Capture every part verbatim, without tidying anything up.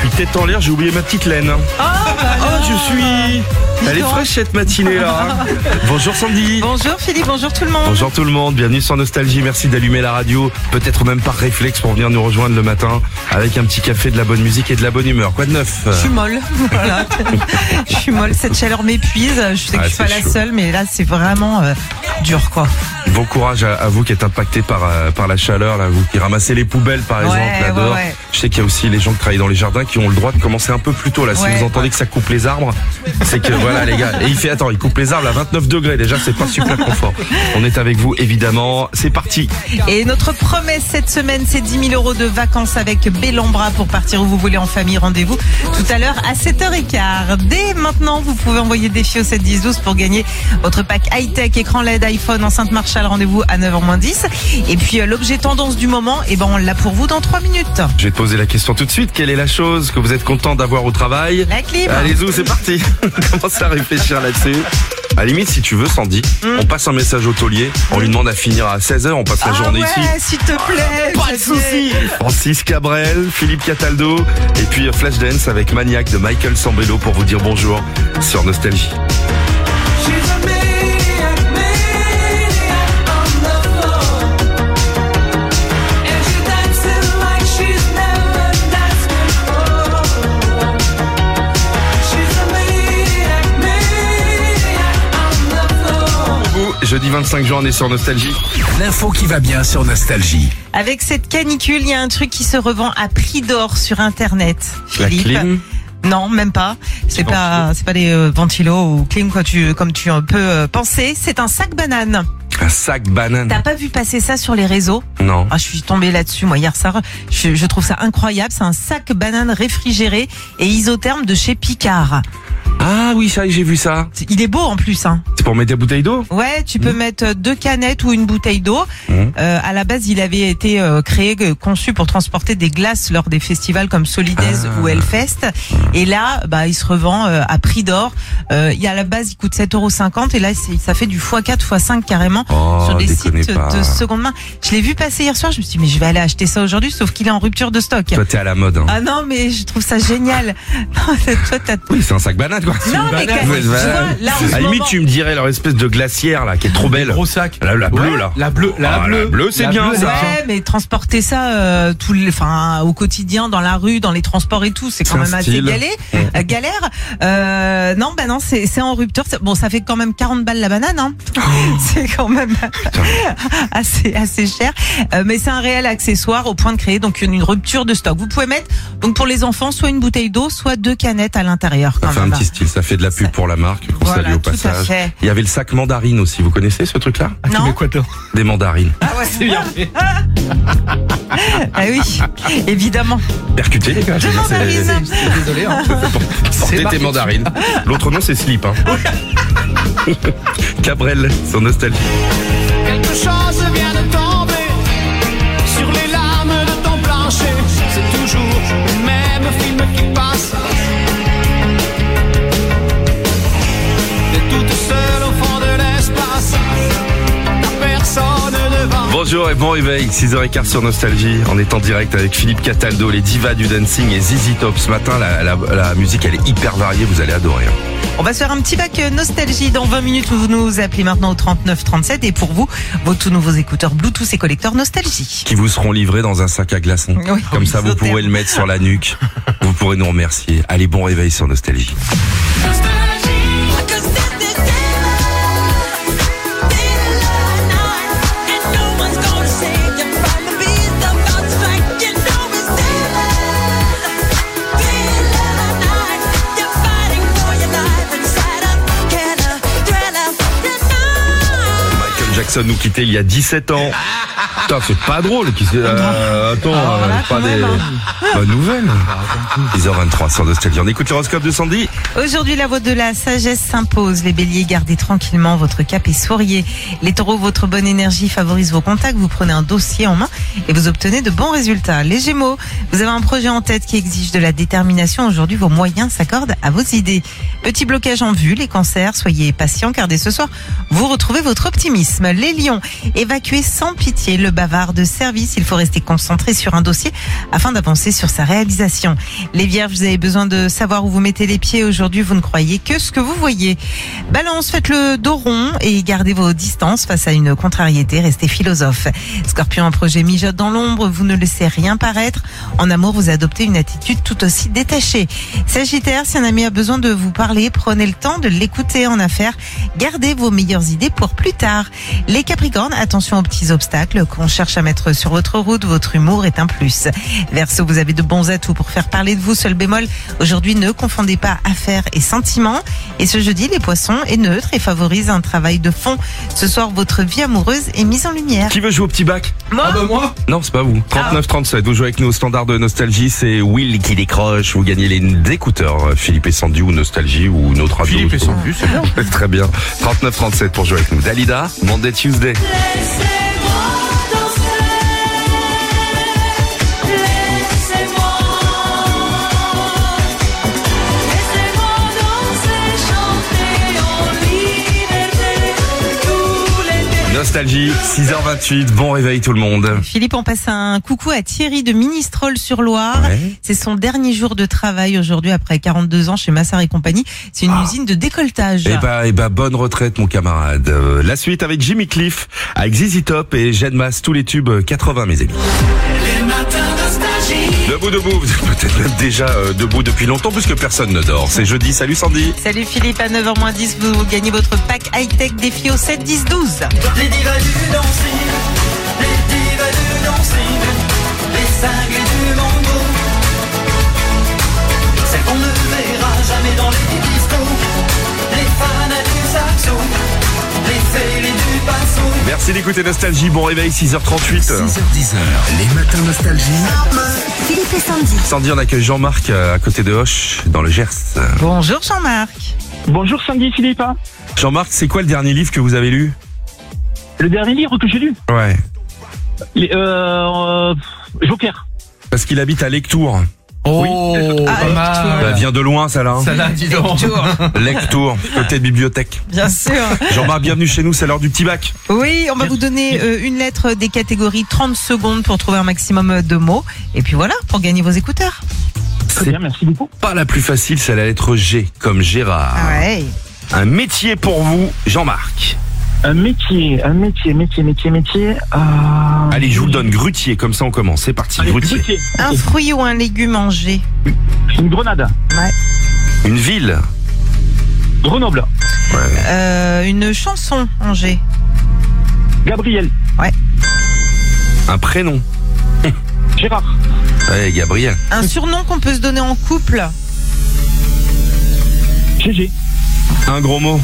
suis tête en l'air, j'ai oublié ma petite laine. Oh, bah Oh, je suis... Elle est donc. fraîche cette matinée là. Bonjour Sandy. Bonjour Philippe, bonjour tout le monde. Bonjour tout le monde, bienvenue sur Nostalgie, merci d'allumer la radio, peut-être même par réflexe pour venir nous rejoindre le matin avec un petit café, de la bonne musique et de la bonne humeur. Quoi de neuf? Je suis molle, voilà. Je suis molle, cette chaleur m'épuise. Je sais que Ah, je suis pas c'est la chaud. seule, mais là c'est vraiment euh, dur quoi. Bon courage à, à vous qui êtes impactés par, euh, par la chaleur, là, vous qui ramassez les poubelles par exemple Ouais, là ouais, dehors. ouais. Je sais qu'il y a aussi les gens qui travaillent dans les jardins qui ont le droit de commencer un peu plus tôt là. Si Ouais. vous entendez que ça coupe les arbres, c'est que voilà les gars. Et il fait, attends, il coupe les arbres à vingt-neuf degrés déjà, c'est pas super confort. On est avec vous évidemment, c'est parti. Et notre promesse cette semaine, c'est dix mille euros de vacances avec Bellambra pour partir où vous voulez en famille. Rendez-vous tout à l'heure à sept heures quinze. Dès maintenant, vous pouvez envoyer défi au sept dix douze pour gagner votre pack high-tech, écran L E D, iPhone, enceinte Marshall. Rendez-vous à neuf heures moins dix. Et puis euh, l'objet tendance du moment, eh ben, on l'a pour vous dans trois minutes. Je vais te poser la question tout de suite. Quelle est la chose que vous êtes content d'avoir au travail? La clim. Allez-y, c'est parti. Commence à réfléchir là-dessus. À la limite, si tu veux, Sandy, on passe un message au taulier. On lui demande à finir à seize heures. On passe la Ah journée ouais, ici. s'il te plaît. Pas de Xavier. soucis. Francis Cabrel, Philippe Cataldo et puis euh, Flashdance avec Maniac de Michael Sambello pour vous dire bonjour sur Nostalgie. Jeudi vingt-cinq juin, on est sur Nostalgie. L'info qui va bien sur Nostalgie. Avec cette canicule, il y a un truc qui se revend à prix d'or sur Internet. La Philippe. clim. Non, même pas. C'est pas, c'est pas des euh, ventilos ou clim quoi, tu, comme tu peux euh, penser. C'est un sac banane. Un sac banane. T'as pas vu passer ça sur les réseaux? Non. Ah, je suis tombée là-dessus moi hier soir. Je, je trouve ça incroyable. C'est un sac banane réfrigéré et isotherme de chez Picard. Ah oui, ça, j'ai vu ça. C'est- Il est beau en plus, hein. C'est pour mettre des bouteilles d'eau? Ouais, tu peux Mmh. mettre deux canettes ou une bouteille d'eau. Mmh. Euh, à la base, il avait été euh, créé, euh, conçu pour transporter des glaces lors des festivals comme Solidaise Ah. ou Hellfest. Et là, bah, il se revend euh, à prix d'or. Euh, il y a à la base, il coûte sept euros cinquante et là, c'est, ça fait du fois quatre, fois cinq carrément Oh, sur des déconnez sites pas. de seconde main. Je l'ai vu passer hier soir. Je me suis dit, mais je vais aller acheter ça aujourd'hui, sauf qu'il est en rupture de stock. Toi, t'es à la mode. Hein. Ah non, mais je trouve ça génial. Non, toi, t'as... Oui, c'est un sac banane, quoi. Non, mais banane. tu Ouais, vois, voilà. là, en ce À la limite, moment- tu me dirais leur espèce de glacière, là, qui est trop belle. Gros sac. La, la bleue, Ouais, là. La bleue, la, Ah, bleue. la bleue, c'est La bien, bleue, ça. elle est Ouais, mais transporter ça euh, tout le, enfin, au quotidien, dans la rue, dans les transports et tout, c'est quand C'est un même assez style. galé, euh, galère. Euh, non, bah non, c'est c'est en rupture. C'est- Bon, ça fait quand même quarante balles la banane, hein. C'est quand même assez assez cher. Euh, mais c'est un réel accessoire au point de créer donc une, une rupture de stock. Vous pouvez mettre donc pour les enfants soit une bouteille d'eau, soit deux canettes à l'intérieur. Ça Quand fait un même. petit style, ça fait de la pub Ça- pour la marque, qu'on Voilà, salue au tout à passage. fait. Il y avait le sac mandarine aussi, vous connaissez ce truc-là? Ah, tu Non. mets quoi dedans? Des mandarines. Ah ouais, C'est bien fait. Ah oui, évidemment. Percuté, les gars. je veux dire, c'est- mandarines. c'est- Désolé. Hein. Portez tes marqué mandarines. L'autre nom, c'est slip. Hein. Cabrel sur Nostalgie. Quelque chose vient de tomber sur les lames de ton plancher. C'est toujours le même film qui passe. T'es toute seule au fond de l'espace. T'as personne devant. Bonjour et bon réveil, six heures quinze sur Nostalgie. On est en direct avec Philippe Cataldo, les divas du dancing et Zizi Top. Ce matin, la, la, la musique, elle est hyper variée, vous allez adorer. Hein. On va se faire un petit bac nostalgie dans vingt minutes. Vous nous appelez maintenant au trente-neuf trente-sept et pour vous, vos tout nouveaux écouteurs Bluetooth et collecteurs nostalgie. Qui vous seront livrés dans un sac à glaçons. Oui, Comme ça, vous isotherme. pourrez le mettre sur la nuque. Vous pourrez nous remercier. Allez, bon réveil sur Nostalgie. Michael Jackson nous quittait il y a dix-sept ans. Putain, c'est pas drôle. Qui c'est- euh, attends, Alors là, euh, quand pas des même, hein. bonnes nouvelles. dix heures vingt-trois sur Nostalgie. On écoute l'horoscope de Sandy. Aujourd'hui, la voix de la sagesse s'impose. Les béliers, gardez tranquillement votre cap et souriez. Les taureaux, votre bonne énergie favorise vos contacts. Vous prenez un dossier en main et vous obtenez de bons résultats. Les gémeaux, vous avez un projet en tête qui exige de la détermination. Aujourd'hui, vos moyens s'accordent à vos idées. Petit blocage en vue, les cancers, soyez patients car dès ce soir, vous retrouvez votre optimisme. Les lions, évacuez sans pitié le bavard de service. Il faut rester concentré sur un dossier afin d'avancer sur sa réalisation. Les Vierges, vous avez besoin de savoir où vous mettez les pieds. Aujourd'hui, vous ne croyez que ce que vous voyez. Balance, faites le dos rond et gardez vos distances face à une contrariété. Restez philosophe. Scorpion, un projet mijote dans l'ombre. Vous ne laissez rien paraître. En amour, vous adoptez une attitude tout aussi détachée. Sagittaire, si un ami a besoin de vous parler, prenez le temps de l'écouter. En affaires, gardez vos meilleures idées pour plus tard. Les Capricornes, attention aux petits obstacles qu'on cherche à mettre sur votre route. Votre humour est un plus. Verseau, vous avez de bons atouts pour faire parler de vous. Seul bémol, aujourd'hui, ne confondez pas affaires et sentiments. Et ce jeudi, les Poissons est neutre et favorise un travail de fond. Ce soir, votre vie amoureuse est mise en lumière. Qui veut jouer au petit bac? Moi, Ah bah moi Non, c'est pas vous. trente-neuf trente-sept, vous jouez avec nous au standard de Nostalgie, c'est Will qui décroche. Vous gagnez les écouteurs Philippe et Sandy ou Nostalgie ou notre radio. Philippe et Sandy, c'est bien. Très bien. trente-neuf trente-sept pour jouer avec nous. Dalida, Monday Tuesday. Nostalgie, six heures vingt-huit, bon réveil tout le monde. Philippe, on passe un coucou à Thierry de Ministrol-sur-Loire. Ouais. C'est son dernier jour de travail aujourd'hui après quarante-deux ans chez Massard et compagnie. C'est une Ah. usine de décolletage. Eh bah, eh bah, bonne retraite mon camarade. Euh, la suite avec Jimmy Cliff, avec Z Z Top et Jeanne Masse, tous les tubes quatre-vingts mes amis. Les matins nostalgie. Debout, debout, vous êtes peut-être même déjà euh, debout depuis longtemps puisque personne ne dort. C'est jeudi, salut Sandy. Salut Philippe, à neuf heures moins dix, vous gagnez votre pack high-tech défi au sept dix douze. Les divas du dancing, les divas du dancing, les cinglés du mambo, celles qu'on ne verra jamais dans les discos, les fans du saxo, les fêlés du passo. Merci d'écouter Nostalgie, bon réveil, six heures trente-huit. six heures dix, les matins Nostalgie. Philippe et Sandy. Sandy, on accueille Jean-Marc euh, à côté de Hoche, dans le Gers. Bonjour Jean-Marc. Bonjour Sandy, Philippe. Jean-Marc, c'est quoi le dernier livre que vous avez lu? Le dernier livre que j'ai lu, Ouais, les, euh, euh, Joker. parce qu'il habite à Lectour. Oh, Ah, pas mal. Bah, vient de loin, ça là. hein. Ça là, dis donc. Lectour, côté de bibliothèque. Bien sûr. Jean-Marc, bienvenue chez nous, c'est l'heure du petit bac. Oui, on va vous donner euh, une lettre des catégories, trente secondes pour trouver un maximum de mots. Et puis voilà, pour gagner vos écouteurs. Très C'est bien, merci beaucoup. pas la plus facile, c'est la lettre G, comme Gérard. Ah ouais. Un métier pour vous, Jean-Marc. Un métier, un métier, métier, métier, métier. Euh... Allez, je vous le donne, grutier, comme ça on commence, c'est parti, Allez, grutier. métier. Un Ok. fruit ou un légume en G. Une grenade. Ouais. Une ville. Grenoble. Ouais. Euh, une chanson en G. Gabriel. Un prénom. Gérard. Ouais, Gabriel. Un surnom qu'on peut se donner en couple. G G. Un gros mot.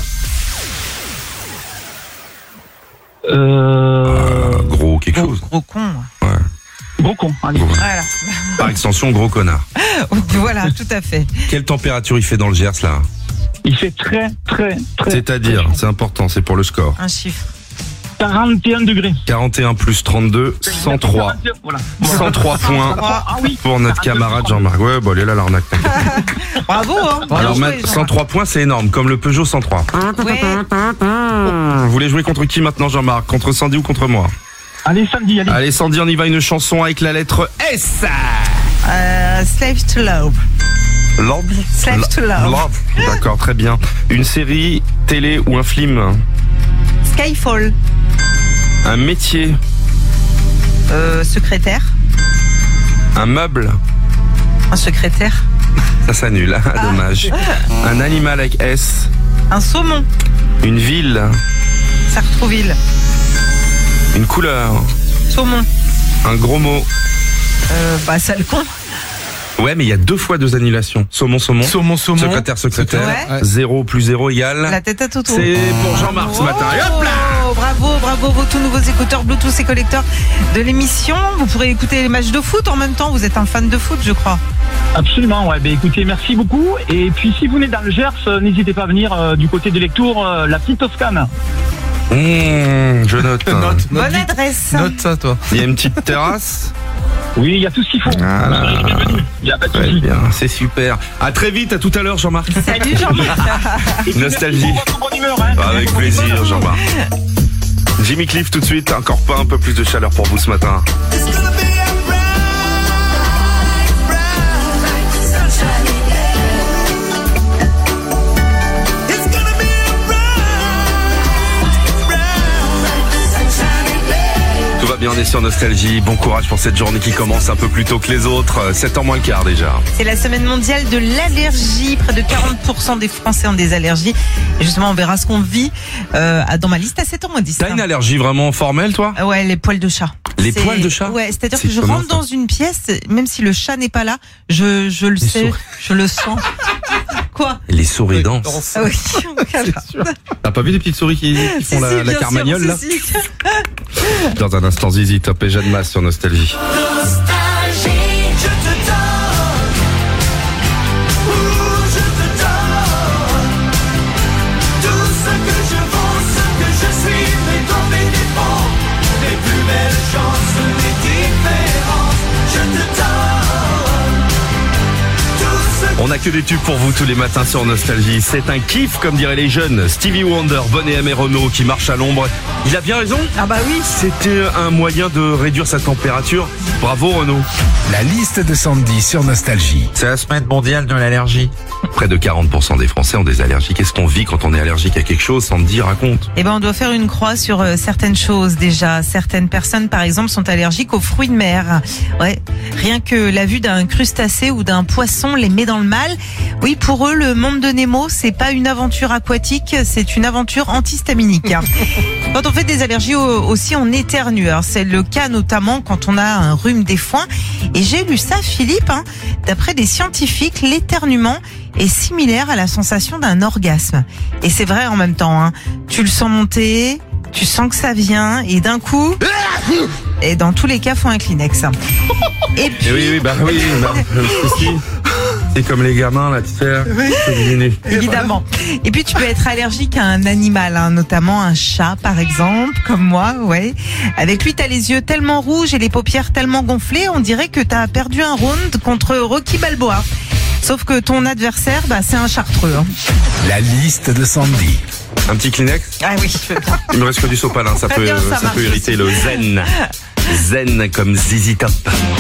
Euh... Euh, gros quelque Gros, chose. gros con. Gros con. Allez. Gros- Voilà. Par extension, gros connard. Voilà, tout à fait. Quelle température il fait dans le Gers là? Il fait très, très, très... C'est-à-dire, c'est important, c'est pour le score. Un chiffre. quarante et un degrés. quarante et un plus trente-deux, cent trois. Voilà. cent trois points Ah oui. pour notre camarade Jean-Marc. Ouais, bon, elle est là l'arnaque. Bravo, hein. Bien Alors, joué, ma- Jean-Marc. cent trois points, c'est énorme, comme le Peugeot cent trois. Ouais. Vous voulez jouer contre qui maintenant, Jean-Marc? Contre Sandy ou contre moi? Allez, Sandy, allez. Allez, Sandy, on y va, une chanson avec la lettre S. Euh, Slave to Love. Love. Slave to Love. D'accord, très bien. Une série, télé ou un film? Skyfall. Un métier? Euh, secrétaire. Un meuble? Un secrétaire. Ça s'annule, ah, dommage. Un animal avec S? Un saumon. Une ville? Sartrouville. Une couleur? Saumon. Un gros mot? Euh, bah, sale con. Ouais, mais il y a deux fois deux annulations. Saumon, saumon. Saumon, saumon. Secrétaire, secrétaire. Ouais. Zéro plus zéro égale. La tête à Toto. C'est pour Jean-Marc ce matin. Et hop là! Oh, bravo, bravo, vos tout nouveaux écouteurs Bluetooth et collecteurs de l'émission. Vous pourrez écouter les matchs de foot en même temps. Vous êtes un fan de foot, je crois. Absolument, ouais. Ben, écoutez, merci beaucoup. Et puis, si vous venez dans le Gers, euh, n'hésitez pas à venir euh, du côté de Lectour, euh, la petite Toscane. Mmh, je note. Note, note, Bonne vite. adresse. Note ça, toi. Il y a une petite terrasse. Oui, il y a tout ce qu'il faut. Voilà. Vous serez les bienvenus. Il n'y a pas de Ouais, souci. bien, c'est super. À très vite, à tout à l'heure, Jean-Marc. Salut Jean-Marc. Et puis, Nostalgie. merci pour votre bonne humeur, hein. Avec plaisir, Jean-Marc. Jimmy Cliff tout de suite, encore pas un peu plus de chaleur pour vous ce matin. Tout va bien, on est sur Nostalgie. Bon courage pour cette journée qui commence un peu plus tôt que les autres. sept heures moins le quart déjà. C'est la semaine mondiale de l'allergie. Près de quarante pour cent des Français ont des allergies. Et justement, on verra ce qu'on vit euh, dans ma liste à sept heures moins dix. T'as une allergie vraiment formelle, toi? Ouais, les poils de chat. Les C'est- poils de chat? Ouais, c'est-à-dire C'est que je comment, rentre ça dans une pièce, même si le chat n'est pas là, je, je le Les sais, souris. je le sens. Quoi? Les souris dansent. Ah oui. T'as pas vu les petites souris qui, qui font Si, la, si, la bien sûr, carmagnole, là? si, si. Dans un instant, Zizi Top et Jeanne Masse sur Nostalgie. Nostalgie, je te donne, ouh, je te donne tout ce que je vaux, ce que je suis, mes torts, mes défauts, les plus belles chances, les différences. Je te donne tout ce que On a que des tubes pour vous tous les matins sur Nostalgie. C'est un kiff, comme diraient les jeunes. Stevie Wonder, Bonnet M et Renault qui marchent à l'ombre. Il a bien raison. Ah bah oui. C'était un moyen de réduire sa température. Bravo Renault. La liste de Sandy sur Nostalgie. C'est la semaine mondiale de l'allergie. Près de quarante pour cent des Français ont des allergies. Qu'est-ce qu'on vit quand on est allergique à quelque chose? Sandy, raconte. Eh ben, on doit faire une croix sur euh, certaines choses déjà. Certaines personnes, par exemple, sont allergiques aux fruits de mer. Ouais. Rien que la vue d'un crustacé ou d'un poisson les met dans le mal. Oui, pour eux, le monde de Nemo, c'est pas une aventure aquatique, c'est une aventure antihistaminique. Quand on fait des allergies aussi, on éternue. Alors, c'est le cas notamment quand on a un rhume des foins. Et j'ai lu ça, Philippe, hein, d'après des scientifiques, l'éternuement est similaire à la sensation d'un orgasme. Et c'est vrai en même temps, hein. Tu le sens monter, tu sens que ça vient, et d'un coup... Et dans tous les cas, faut un Kleenex. Et puis... Eh oui, oui, bah oui. Bah, euh, si, si. C'est comme les gamins, là, tu sais. c'est devenu. Évidemment. Et puis tu peux être allergique à un animal, hein, notamment un chat par exemple, comme moi, ouais. Avec lui, t'as les yeux tellement rouges et les paupières tellement gonflées, on dirait que t'as perdu un round contre Rocky Balboa. Sauf que ton adversaire, bah, c'est un chartreux. Hein. La liste de Sandy. Un petit Kleenex? Ah oui, je veux bien. Il me reste que du sopalin, ça Très peut, bien, ça ça marche peut irriter le zen. Zen comme Zizi Top.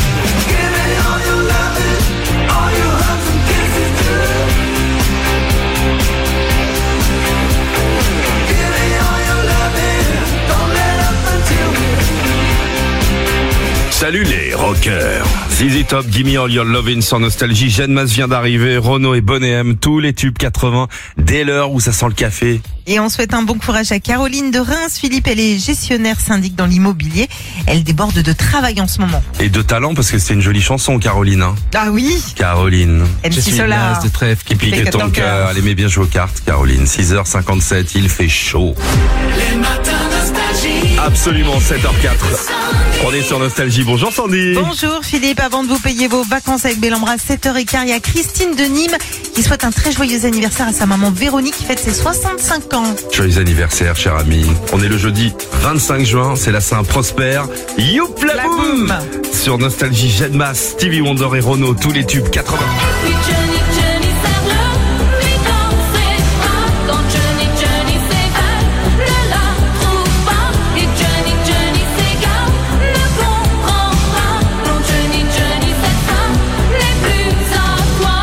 Salut les rockers. Zizi Top, Gimme All Your Lovin' sur Nostalgie. Jeanne Masse vient d'arriver, Renault et Bonnet M, tous les tubes quatre-vingts, dès l'heure où ça sent le café. Et on souhaite un bon courage à Caroline de Reims. Philippe, elle est gestionnaire syndic dans l'immobilier. Elle déborde de travail en ce moment. Et de talent, parce que c'est une jolie chanson, Caroline. Hein. Ah oui, Caroline. M C Solar. trèfle qui pique Pique ton ton cœur. cœur. Elle aimait bien jouer aux cartes, Caroline. six heures cinquante-sept, il fait chaud. les matins nostalgie. Absolument, sept heures quatre. On est sur Nostalgie. Bonjour Sandy. Bonjour Philippe, avant de vous payer vos vacances avec Bellambra, sept heures quinze, il y a Christine de Nîmes qui souhaite un très joyeux anniversaire à sa maman Véronique qui fête ses soixante-cinq ans. Joyeux anniversaire, cher ami. On est le jeudi vingt-cinq juin, c'est la Saint-Prosper. Youpla La boum boum. Sur Nostalgie, Jeanne Masse, Stevie Wonder et Renault, tous les tubes quatre-vingts. Puis Johnny, Johnny s'arle, puis danser pas. Quand Johnny, Johnny s'évade, ne la trouve pas. Et Johnny, Johnny s'égare, ne comprend pas. Quand Johnny, Johnny s'attrape, n'est plus à toi.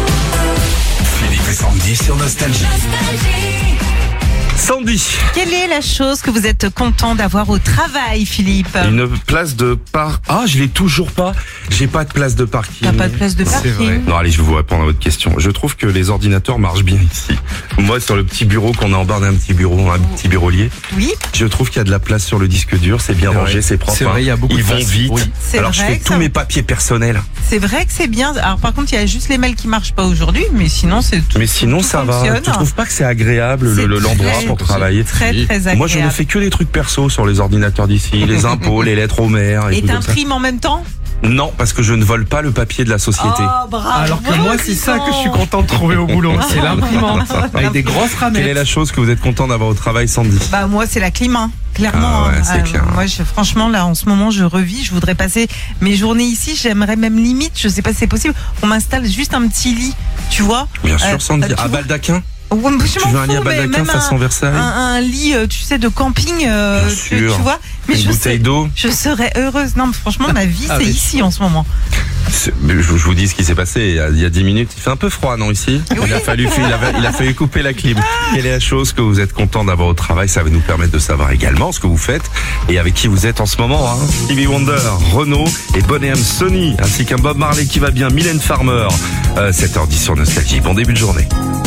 Philippe et Sandy sur Nostalgie. Nostalgie. Sandy, Quelle est la chose que vous êtes content d'avoir au travail, Philippe? une place de parc. Ah, je l'ai toujours pas. J'ai pas de place de parking. T'as pas de place de parking? Non, allez, je vais vous répondre à votre question. Je trouve que les ordinateurs marchent bien ici. Moi, sur le petit bureau qu'on a en bas d'un petit bureau, un petit bureaulier, Oui, je trouve qu'il y a de la place sur le disque dur. C'est bien C'est rangé, vrai. c'est propre. C'est vrai, il y a beaucoup Ils de vont place. vite. Oui. c'est Alors, je vrai fais que tous ça- mes papiers personnels. c'est vrai que c'est bien. Alors par contre, il y a juste les mails qui marchent pas aujourd'hui, mais sinon c'est tout. Mais sinon, tout ça va. fonctionne. Tu trouves pas que c'est agréable, le- C'est le- l'endroit très- pour travailler? Très très agréable. Moi, je ne fais que des trucs perso sur les ordinateurs d'ici, les impôts, les lettres aux maires et, Et tout comme ça. t'imprimes en même temps? Non, parce que je ne vole pas le papier de la société. Oh, bravo. Alors que moi, c'est ça que je suis content de trouver au boulot. C'est l'imprimante. Avec des grosses Quelle est ramettes. la chose que vous êtes content d'avoir au travail, Sandy? Bah moi c'est la clim, hein. Clairement. Ah ouais, hein. c'est clair. Moi je, franchement là en ce moment je revis, je voudrais passer mes journées ici, j'aimerais même limite, je sais pas si c'est possible, on m'installe juste un petit lit, tu vois. Bien Euh, sûr, Sandy. tu À vois. baldaquin? Ouais, mais je Tu m'en veux un lit à fous, mais baldaquin même façon un, Versailles? un, un lit, euh, tu sais, de camping, euh, Bien tu, sûr. tu vois. Mais Une je bouteille sais- d'eau? Je serais heureuse. Non, mais franchement, ma vie, Ah c'est oui. ici en ce moment. C'est- Je je vous dis ce qui s'est passé il y a- il y a dix minutes. Il fait un peu froid, non, ici? Il a fallu, il a, il a fallu couper la clim. Quelle est la chose que vous êtes content d'avoir au travail? Ça va nous permettre de savoir également ce que vous faites et avec qui vous êtes en ce moment. Hein. Stevie Wonder, Renaud et Boney M. Sony, ainsi qu'un Bob Marley qui va bien, Mylène Farmer. Euh, sept heures dix sur Nostalgie. Bon début de journée.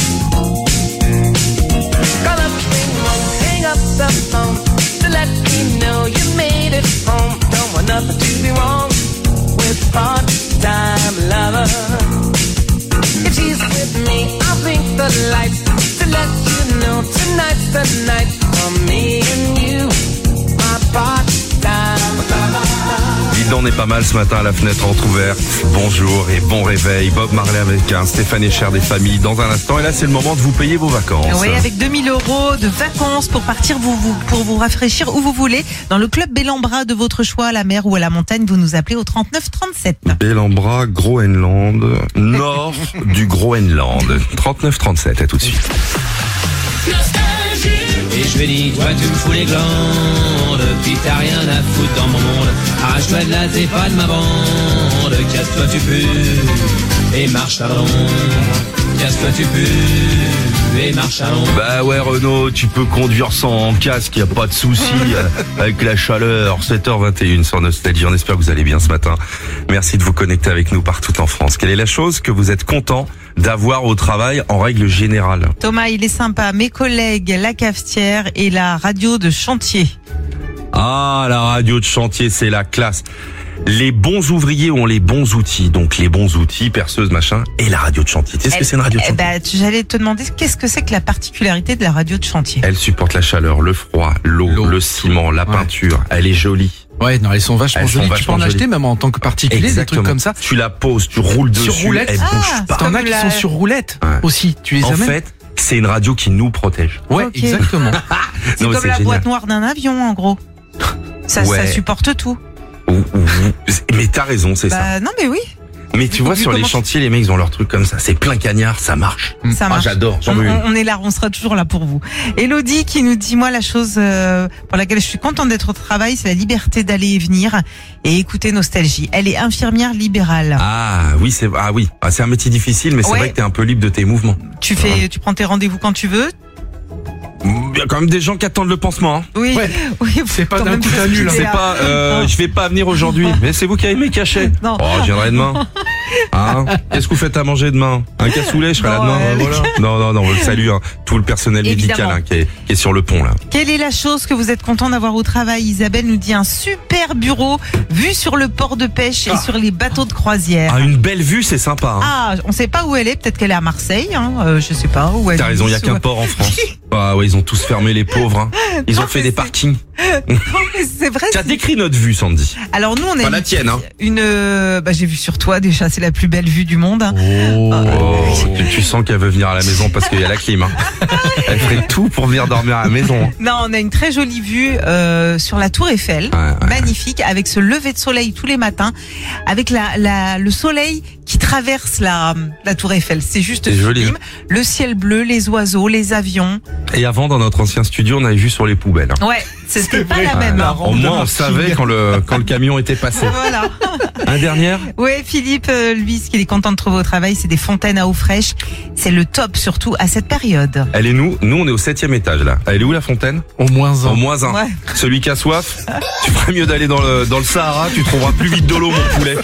Call up Ringwong, hang up the phone to let me know you made it home. Don't want nothing to be wrong with part-time lover. If she's with me, I'll blink the lights to let you know tonight's the night for me and you, my part-time lover. L'île d'En est pas mal ce matin à la fenêtre entrouverte. Bonjour et bon réveil. Bob Marley avec un Stéphane Echer des familles dans un instant. Et là, c'est le moment de vous payer vos vacances. Oui, avec deux mille euros de vacances pour partir vous, vous, pour vous rafraîchir où vous voulez. Dans le club Bellambra de votre choix, à la mer ou à la montagne, vous nous appelez au trente-neuf trente-sept. Bellambra, Groenland, nord du Groenland. trente-neuf trente-sept, à tout de suite. Et je lui dis, toi tu me fous les glandes, puis t'as rien à foutre dans mon monde. Arrache-toi de là, t'es pas de ma bande. Casse-toi, tu pues, et marche à l'ombre. Casse-toi, tu pues, et marche à l'ombre. Bah ouais Renaud, tu peux conduire sans casque, y a pas de souci euh, avec la chaleur. sept heures vingt et une sur Nostalgie. On espère que vous allez bien ce matin. Merci de vous connecter avec nous partout en France. Quelle est la chose que vous êtes content d'avoir au travail en règle générale? Thomas, il est sympa. Mes collègues, la cafetière et la radio de chantier. Ah, la radio de chantier, c'est la classe. Les bons ouvriers ont les bons outils, donc les bons outils, perceuse, machin, et la radio de chantier. Tu sais ce que c'est une radio de Eh chantier? ben, tu- j'allais te demander qu'est-ce que c'est que la particularité de la radio de chantier. Elle supporte la chaleur, le froid, l'eau, L'eau. le ciment, la Ouais. peinture. Elle est jolie. Ouais, non, elles sont vachement Elles sont jolies. Tu peux vachement en acheter jolies. même en tant que particulier, des trucs comme ça. Tu la poses, tu roules dessus, Sur roulette. elle Ah, bouge pas. T'en as Comme qui la- sont sur roulette Ouais. aussi. Tu les En amènes. fait, c'est une radio qui nous protège. Ouais, Ok. exactement. C'est Non, mais comme c'est la génial. boîte noire d'un avion, en gros. Ça, Ouais. ça supporte tout. Ouh, ouh, ouh. Mais t'as raison, c'est ça. Bah, non, mais oui. Mais tu vois, vu sur les comment- chantiers, les mecs, ils ont leur truc comme ça. C'est plein cagnard, ça marche. Ça Ah, marche. j'adore, j'en On, veux une. on- on est là, on sera toujours là pour vous. Elodie qui nous dit, moi, la chose euh, pour laquelle je suis contente d'être au travail, c'est la liberté d'aller et venir et écouter Nostalgie. Elle est infirmière libérale. Ah oui, c'est ah oui, ah, c'est un métier difficile, mais c'est Ouais. vrai que t'es un peu libre de tes mouvements. Tu fais, tu prends tes rendez-vous quand tu veux. Il y a quand même des gens qui attendent le pansement. Hein. Oui, Ouais. oui. faut C'est pas quand d'un même coup préciser t'annules, hein. C'est là. pas, euh, Non. je vais pas venir aujourd'hui, mais c'est vous qui avez mes cachets. Non. Oh, je viendrai demain. Hein Qu'est-ce que vous faites à manger demain? Un cassoulet, je serai là Non, demain. euh, euh, voilà. Non, non, non, on le salue, hein. Tout le personnel médical Évidemment. hein, qui, est, qui est sur le pont là. Quelle est la chose que vous êtes content d'avoir au travail? Isabelle nous dit un super bureau vu sur le port de pêche et sur les bateaux de croisière. Ah, une belle vue, c'est sympa. Hein. Ah, on sait pas où elle est. Peut-être qu'elle est à Marseille. Hein. Euh, je sais pas où elle est. T'as raison, il y a qu'un port en France. Ah ouais, ils ont tous fermé les pauvres. Hein. Ils Non, ont fait mais des c'est- parkings. C'est vrai. T'as c'est- décrit notre vue, Sandy. Alors nous, on a Pas une, la tienne, hein. une euh, bah, j'ai vu sur toi déjà. C'est la plus belle vue du monde. Oh, tu, tu sens qu'elle veut venir à la maison parce qu'il y a la clim. Hein. Elle ferait tout pour venir dormir à la maison. Hein. Non, on a une très jolie vue euh, sur la Tour Eiffel, Ouais, ouais. magnifique, avec ce lever de soleil tous les matins, avec la, la le soleil qui traverse la la Tour Eiffel. C'est juste C'est joli, sublime. Le ciel bleu, les oiseaux, les avions. Et avant, dans notre ancien studio, on avait vu sur les poubelles. Hein. Ouais, c'était pas vrai. la même. hein. Au moins, on savait quand le quand le camion était passé. Voilà. Un dernier. Ouais, Philippe, euh, lui, ce qu'il est content de trouver au travail, c'est des fontaines à eau fraîche. C'est le top, surtout à cette période. Elle est nous. Nous, on est au septième étage là. Elle est où la fontaine? Au moins Au un. moins un. Ouais. Celui qui a soif, tu ferais mieux d'aller dans le dans le Sahara. Tu trouveras plus vite de l'eau, mon poulet.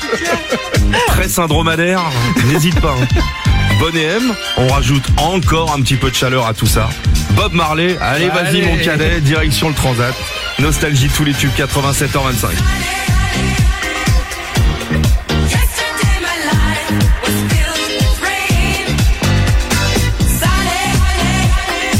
Très syndromadaire. N'hésite pas. Hein. Boney M, on rajoute encore un petit peu de chaleur à tout ça. Bob Marley, allez, vas-y Allez. mon cadet, direction le Transat. Nostalgie, tous les tubes, quatre-vingt-sept heures vingt-cinq. Yesterday my life was filled with rain. Sunny,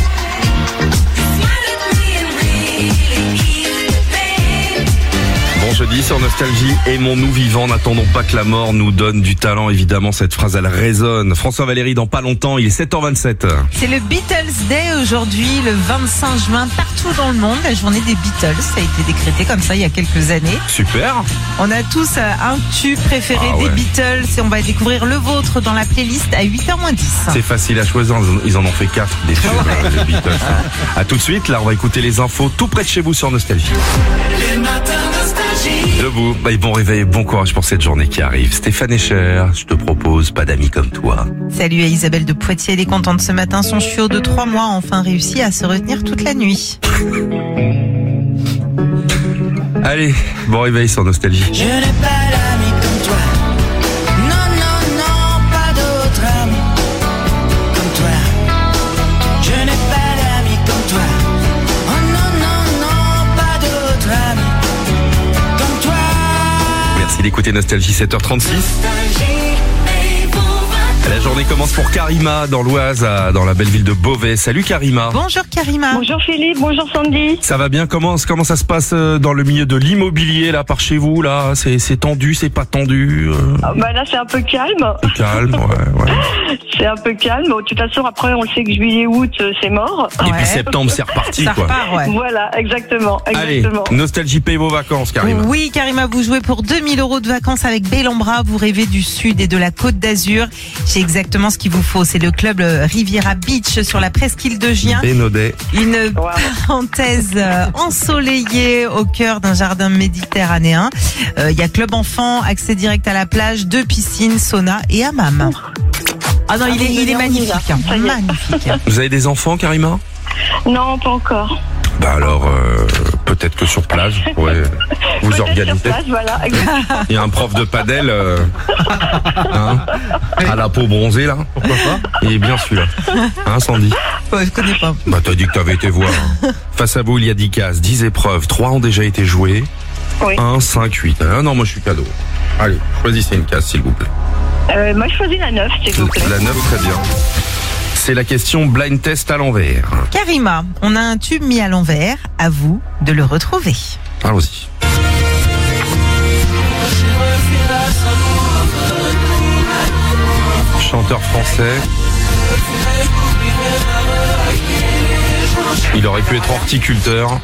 you smiled at me and really eased the pain. jeudi sur Nostalgie. Aimons-nous vivants, n'attendons pas que la mort nous donne du talent. Évidemment, cette phrase, elle résonne. François Valéry, dans pas longtemps, il est sept heures vingt-sept. C'est le Beatles Day aujourd'hui, le vingt-cinq juin, partout dans le monde. La journée des Beatles, ça a été décrété comme ça il y a quelques années. Super. On a tous euh, un tube préféré Ah ouais. des Beatles et on va découvrir le vôtre dans la playlist à huit heures moins dix. C'est facile à choisir, ils en ont fait quatre des tubes, euh, les Beatles. A tout de suite, là, on va écouter les infos tout près de chez vous sur Nostalgie. Les matins nostalgie. Debout, bah, bon réveil, bon courage pour cette journée qui arrive. Stéphane Echer, je te propose pas d'amis comme toi. Salut à Isabelle de Poitiers, elle est contente ce matin. Son chiot de trois mois a enfin réussi à se retenir toute la nuit. Allez, bon réveil sur Nostalgie. Je n'ai pas d'amis comme toi. Non, non, non, pas d'autre ami comme toi. Je n'ai pas d'amis comme toi. Oh non, non, non, pas d'autre ami comme toi. Merci d'écouter Nostalgie, sept heures trente-six. La journée commence pour Karima dans l'Oise, à- dans la belle ville de Beauvais. Salut Karima. Bonjour Karima. Bonjour Philippe, bonjour Sandy. Ça va bien? Comment, comment ça se passe euh, dans le milieu de l'immobilier là par chez vous là? C'est, c'est tendu, c'est pas tendu? euh, Ah, Bah là c'est un peu calme, Calme, ouais, ouais. c'est un peu calme. De toute façon après on le sait que juillet août euh, c'est mort. Et Ouais. puis septembre, c'est reparti Ça quoi. repart, ouais. Voilà, exactement, Allez, exactement. Nostalgie paye vos vacances, Karima. Oui, Karima, vous jouez pour deux mille euros de vacances avec Bellambra. Vous rêvez du sud et de la Côte d'Azur. J'ai exactement ce qu'il vous faut. C'est le club euh, Riviera Beach sur la presqu'île de Gien. Bénodet. Une Wow. parenthèse euh, ensoleillée au cœur d'un jardin méditerranéen. Euh, Il y a club enfant, accès direct à la plage, deux piscines, sauna et hammam. Ah non, Ah, il est, vous il est avez envie, magnifique. là. hein. Ça y est. Magnifique. Vous avez des enfants, Karima? Non, pas encore. Bah alors, euh, peut-être que sur plage, vous pourrez vous Peut-être sur organiser. place, voilà, exactement. Il y a un prof de padel euh, hein, à la peau bronzée là. Pourquoi pas? Il est bien celui-là. Hein, Sandy? Ouais, je connais pas. Bah t'as dit que t'avais été voir. Face à vous, il y a dix cases, dix épreuves, trois ont déjà été jouées. Oui. un, cinq, huit. Ah non, moi je suis cadeau. Allez, choisissez une case s'il vous plaît. Euh, moi je choisis la neuf, s'il vous plaît. La neuf, très bien. C'est la question blind test à l'envers. Karima, on a un tube mis à l'envers. À vous de le retrouver. Allons-y. Chanteur français. Il aurait pu être horticulteur.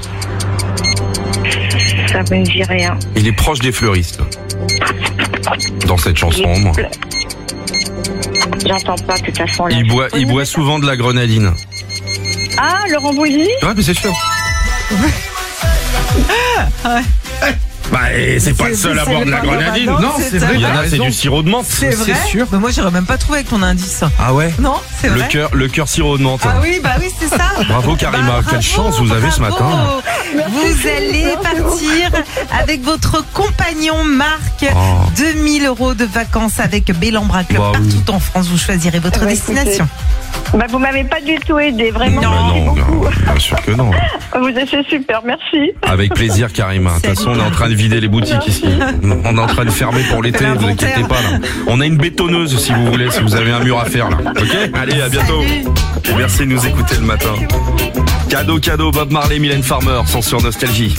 Ça me dit rien. Il est proche des fleuristes. Dans cette chanson, moi. J'entends pas de toute façon. là. Il boit, il boit souvent de la grenadine. Ah, Laurent Bouilly. Ouais, mais c'est sûr. Bah, et c'est pas le seul à boire de la grenadine. Non, Non, c'est vrai. Il y en a, t'as c'est raison. du sirop de menthe. C'est vrai. sûr. Bah, moi, j'aurais même pas trouvé avec ton indice. Ah ouais? Non, c'est Le vrai. cœur, le cœur sirop de menthe. Ah oui, bah oui, c'est ça. Bravo, Karima. Bah, Quelle chance vous avez ce bravo. matin. Vous allez partir avec votre compagnon Marc. Oh. deux mille euros de vacances avec Bellambra Club Bah oui. partout en France. Vous choisirez votre Bah, destination. Bah vous m'avez pas du tout aidé, vraiment. Mais merci non, beaucoup. non, bien sûr que non. Vous êtes c'est super, merci. Avec plaisir, Karima. De toute façon, on est en train de vider les boutiques ici. On est en train de fermer pour l'été, Fais vous l'inventaire. inquiétez pas là. On a une bétonneuse si vous voulez, si vous avez un mur à faire là. Ok? Allez, à bientôt. Salut. Et merci de nous écouter le matin. Cadeau, cadeau, Bob Marley, Mylène Farmer sont sur Nostalgie.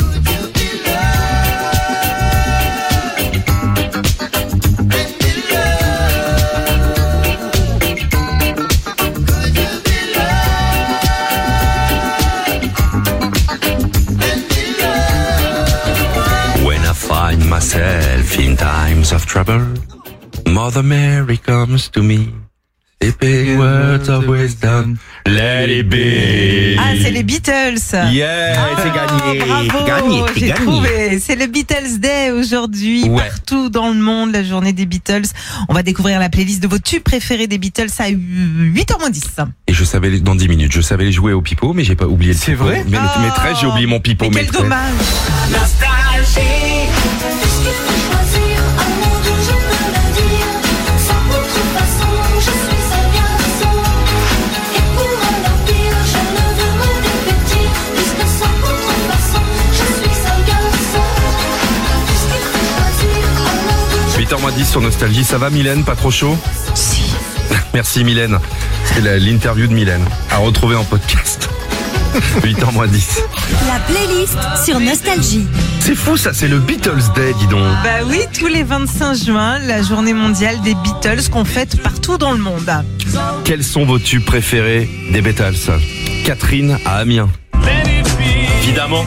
When I find myself in times of trouble, Mother Mary comes to me. Épée words of wisdom, let it be. Ah, c'est les Beatles. Yeah, c'est gagné. Bravo, C'est gagné, c'est j'ai gagné. trouvé. C'est le Beatles Day aujourd'hui, Ouais. partout dans le monde, la journée des Beatles. On va découvrir la playlist de vos tubes préférés des Beatles à huit heures moins dix. Et je savais les, dans dix minutes, je savais les jouer au pipeau, mais j'ai pas oublié le C'est pipeau. vrai Mais Oh. maîtresse, j'ai oublié mon pipeau. Mais quel maîtresse. dommage. Nostalgie. Puisqu'il faut choisir un monde où je peux le dire, sans contrefaçon, je suis un garçon. Et pour un empire, je ne veux me dévêtir, puisque sans contrefaçon, je suis un garçon. Puisqu'il faut choisir un monde où je huit heures moins dix sur Nostalgie, ça va Mylène, pas trop chaud? Si. Merci Mylène. C'est la- l'interview de Mylène, à retrouver en podcast. huit heures moins dix. La playlist sur Nostalgie. C'est fou ça, c'est le Beatles Day, dis donc. Bah oui, tous les vingt-cinq juin, la journée mondiale des Beatles qu'on fête partout dans le monde. Quels sont vos tubes préférés des Beatles? Catherine à Amiens. Évidemment.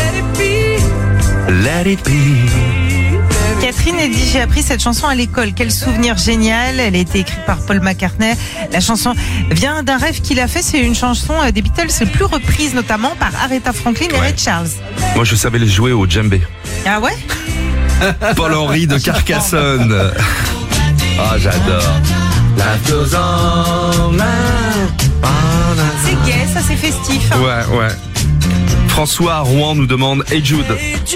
Let it be. Catherine a dit, j'ai appris cette chanson à l'école. Quel souvenir génial. Elle a été écrite par Paul McCartney. La chanson vient d'un rêve qu'il a fait. C'est une chanson des Beatles, c'est plus reprise notamment par Aretha Franklin et Ouais. Ray Charles. Moi je savais les jouer au djembé. Ah ouais? Paul-Henri de Carcassonne. Ah, j'adore. Life goes on, C'est gay, ça c'est festif. Ouais, ouais. François à Rouen nous demande Hey Jude.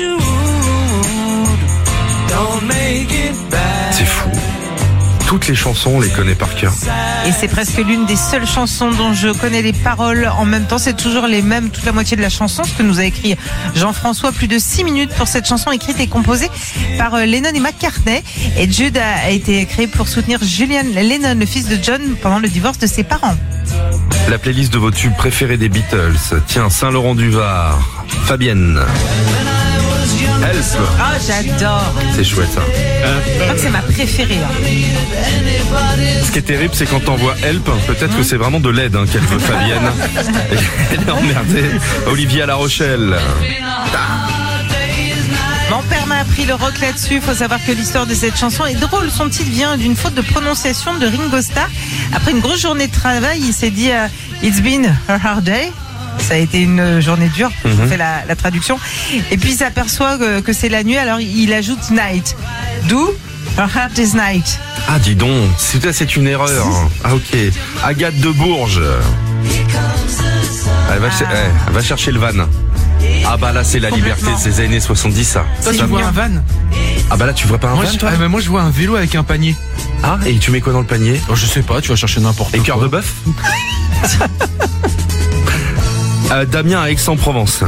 C'est fou. Toutes les chansons, on les connaît par cœur. Et c'est presque l'une des seules chansons dont je connais les paroles en même temps. C'est toujours les mêmes, toute la moitié de la chanson. Ce que nous a écrit Jean-François, plus de six minutes pour cette chanson écrite et composée par Lennon et McCartney. Et Jude a, a été créé pour soutenir Julian Lennon, le fils de John, pendant le divorce de ses parents. La playlist de vos tubes préférés des Beatles. Tiens, Saint-Laurent-du-Var. Fabienne. Help. Ah, j'adore. C'est chouette ça. Je crois que c'est ma préférée. hein. Ce qui est terrible, c'est quand t'envoies Help, peut-être que c'est vraiment de l'aide hein, qu'elle veut, Fabienne. Elle est emmerdée. Olivier à La Rochelle. Mon père m'a appris le rock là-dessus. Il faut savoir que l'histoire de cette chanson est drôle. Son titre vient d'une faute de prononciation de Ringo Starr. Après une grosse journée de travail, il s'est dit euh, It's been a hard day. Ça a été une journée dure, on Mhm. fait la, la traduction. Et puis il s'aperçoit que, que c'est la nuit, alors il ajoute night. D'où a hard is night. Ah, dis donc, c'est, c'est une erreur. Ah, ok. Agathe de Bourges. Elle va, ch- eh, elle va chercher le van. Ah bah là, c'est la liberté de ces années soixante-dix, ça. Toi, tu Ça- vois un van? Ah bah là, tu vois pas un Moi, van, je, toi ah, bah, moi, je vois un vélo avec un panier. Ah, et tu mets quoi dans le panier? Oh, je sais pas, tu vas chercher n'importe Et quoi. cœur de bœuf. Euh, Damien à Aix-en-Provence.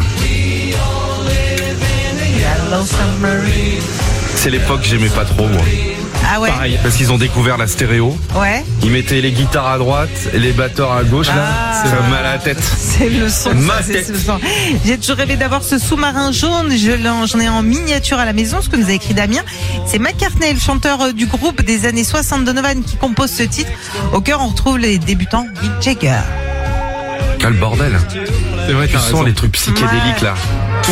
C'est l'époque que j'aimais pas trop, moi. Ah ouais. Pareil, parce qu'ils ont découvert la stéréo. Ouais. Ils mettaient les guitares à droite et les batteurs à gauche, là. Ah. Ça me met à la tête. C'est le son. Ma ça, c'est tête. le son. J'ai toujours rêvé d'avoir ce sous-marin jaune. Je l'en, j'en ai en miniature à la maison. Ce que nous a écrit Damien, c'est McCartney, le chanteur euh, du groupe des années soixante Donovan, qui compose ce titre. Au cœur, on retrouve les débutants Mick Jagger. Ah, le bordel. C'est vrai, Tu t'as sens raison. les trucs psychédéliques, là.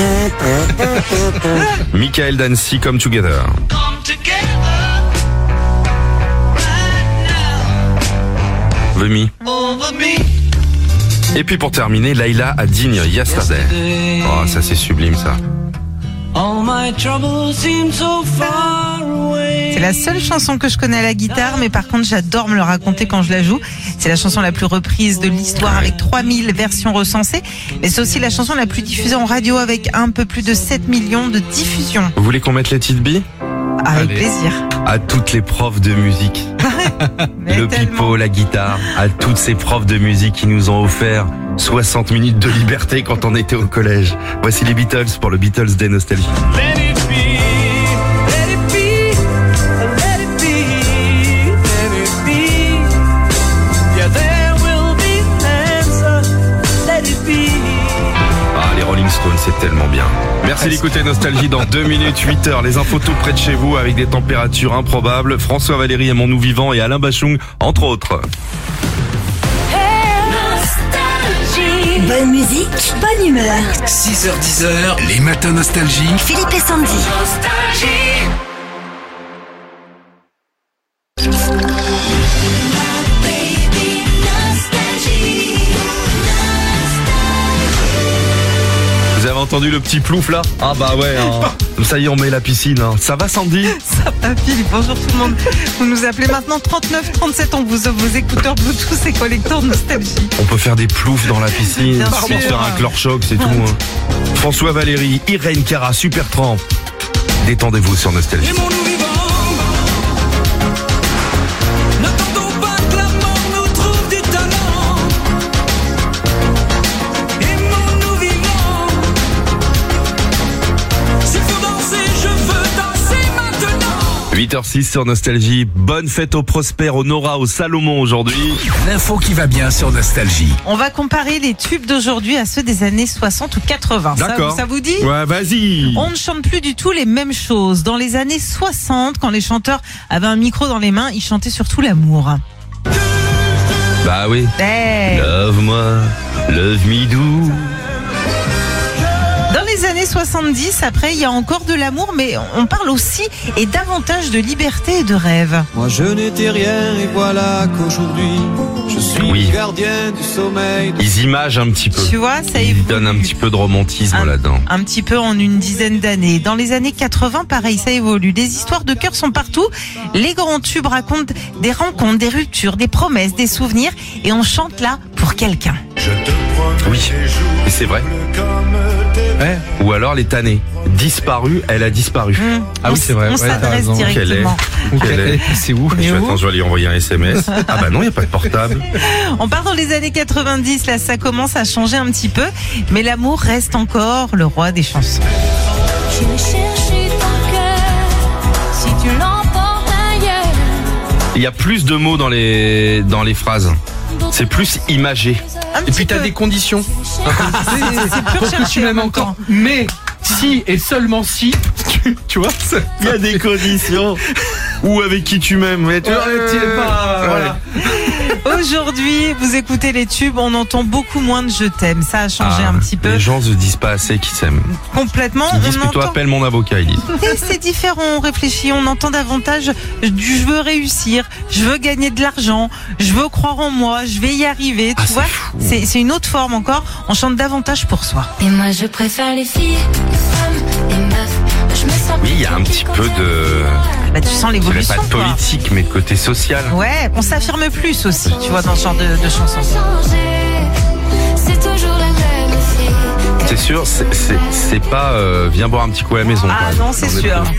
Michael Dancy, Come Together. The Me. Et puis pour terminer, Layla à Digne, Yesterday. Oh, ça c'est sublime, ça. C'est la seule chanson que je connais à la guitare, mais par contre j'adore me le raconter quand je la joue. C'est la chanson la plus reprise de l'histoire avec trois mille versions recensées, mais c'est aussi la chanson la plus diffusée en radio avec un peu plus de sept millions de diffusions. Vous voulez qu'on mette Let It Be? Avec Allez. plaisir. À toutes les profs de musique. Mais Le tellement. pipeau, la guitare, à toutes ces profs de musique qui nous ont offert soixante minutes de liberté quand on était au collège. Voici les Beatles pour le Beatles Day Nostalgie. Ah, les Rolling Stones, c'est tellement bien. Merci d'écouter Nostalgie dans deux minutes, huit heures. Les infos tout près de chez vous avec des températures improbables. François Valéry, Mon Nous Vivant et Alain Bachung, entre autres. Bonne musique, bonne humeur. six heures dix heures, les matins nostalgie. Philippe et Sandy. Vous avez entendu le petit plouf là? Ah bah ouais, hein. Ça y est, on met la piscine. Hein. Ça va Sandy? Ça va, Philippe. Bonjour tout le monde. Vous nous appelez maintenant trente-neuf trente-sept. On vous offre vos écouteurs Bluetooth et collecteurs Nostalgie. On peut faire des ploufs dans la piscine, Bien sans sûr. faire un chlore-choc, c'est tout. Hein. François Valéry, Irène Cara, Super Tramp. Détendez-vous sur Nostalgie. N'attendons pas que la mort nous trouve du talent. Aimons-nous vivants. S'il faut danser, je veux danser maintenant. huit heures six sur Nostalgie. Bonne fête au Prosper, au Nora, au Salomon aujourd'hui. L'info qui va bien sur Nostalgie. On va comparer les tubes d'aujourd'hui à ceux des années soixante ou quatre-vingts. Ça, D'accord. ça vous dit? Ouais, vas-y. On ne chante plus du tout les mêmes choses. Dans les années soixante, quand les chanteurs avaient un micro dans les mains, ils chantaient surtout l'amour. Bah oui. Hey. Love-moi, love me do. Dans les années soixante-dix, après, il y a encore de l'amour, mais on parle aussi et davantage de liberté et de rêve. Moi je n'étais rien et voilà qu'aujourd'hui je suis Oui. gardien du sommeil. de- Ils imagent un petit peu. Tu vois, ça Ils évolue. donnent un petit peu de romantisme Un- là-dedans. Un petit peu en une dizaine d'années. Dans les années quatre-vingts, pareil, ça évolue. Les histoires de cœur sont partout. Les grands tubes racontent des rencontres, des ruptures, des promesses, des souvenirs. Et on chante là pour quelqu'un. Oui, et c'est vrai. Ouais. Ou alors les tannées. Disparue, elle a disparu. Mmh. Ah On oui, c'est vrai. On Ouais, t'as s'adresse raison. directement. Ou Quelle qu'elle est- est- C'est où? Mais Je- où Attends, je vais lui envoyer un S M S. Ah bah non, il n'y a pas de portable. On part dans les années quatre-vingt-dix. Là, ça commence à changer un petit peu. Mais l'amour reste encore le roi des chansons. Je vais chercher ton cœur si tu l'emportes ailleurs. Il y a plus de mots dans les, dans les phrases. C'est plus imagé. Un Et petit puis t'as peu. des conditions. C'est c'est plus Pour que recherché tu en m'aimes même encore. temps. Mais si et seulement si, tu, tu vois, c'est- Il y a des conditions. Ou avec qui tu m'aimes. Mais tu Ouais, tu es pas- voilà. Aujourd'hui, vous écoutez les tubes, on entend beaucoup moins de je t'aime. Ça a changé Ah, un petit peu. Les gens se disent pas assez qu'ils s'aiment. Complètement. Ils disent On plutôt entend. appelle mon avocat, ils disent. Et c'est différent, on réfléchit, on entend davantage du je veux réussir, je veux gagner de l'argent, je veux croire en moi, je vais y arriver, tu Ah, c'est vois. fou. C'est c'est une autre forme encore, on chante davantage pour soi. Et moi je préfère les filles, les femmes, les meufs. Je me sens Oui, il y a un petit peu de, Bah, tu sens je dirais l'évolution, pas de quoi. politique, mais de côté social. Ouais, on s'affirme plus aussi, tu vois, dans ce genre de, de chansons. C'est toujours la même fille. C'est sûr, c'est- c'est c'est pas euh, viens boire un petit coup à la maison. Ah quoi. non, c'est On est sûr.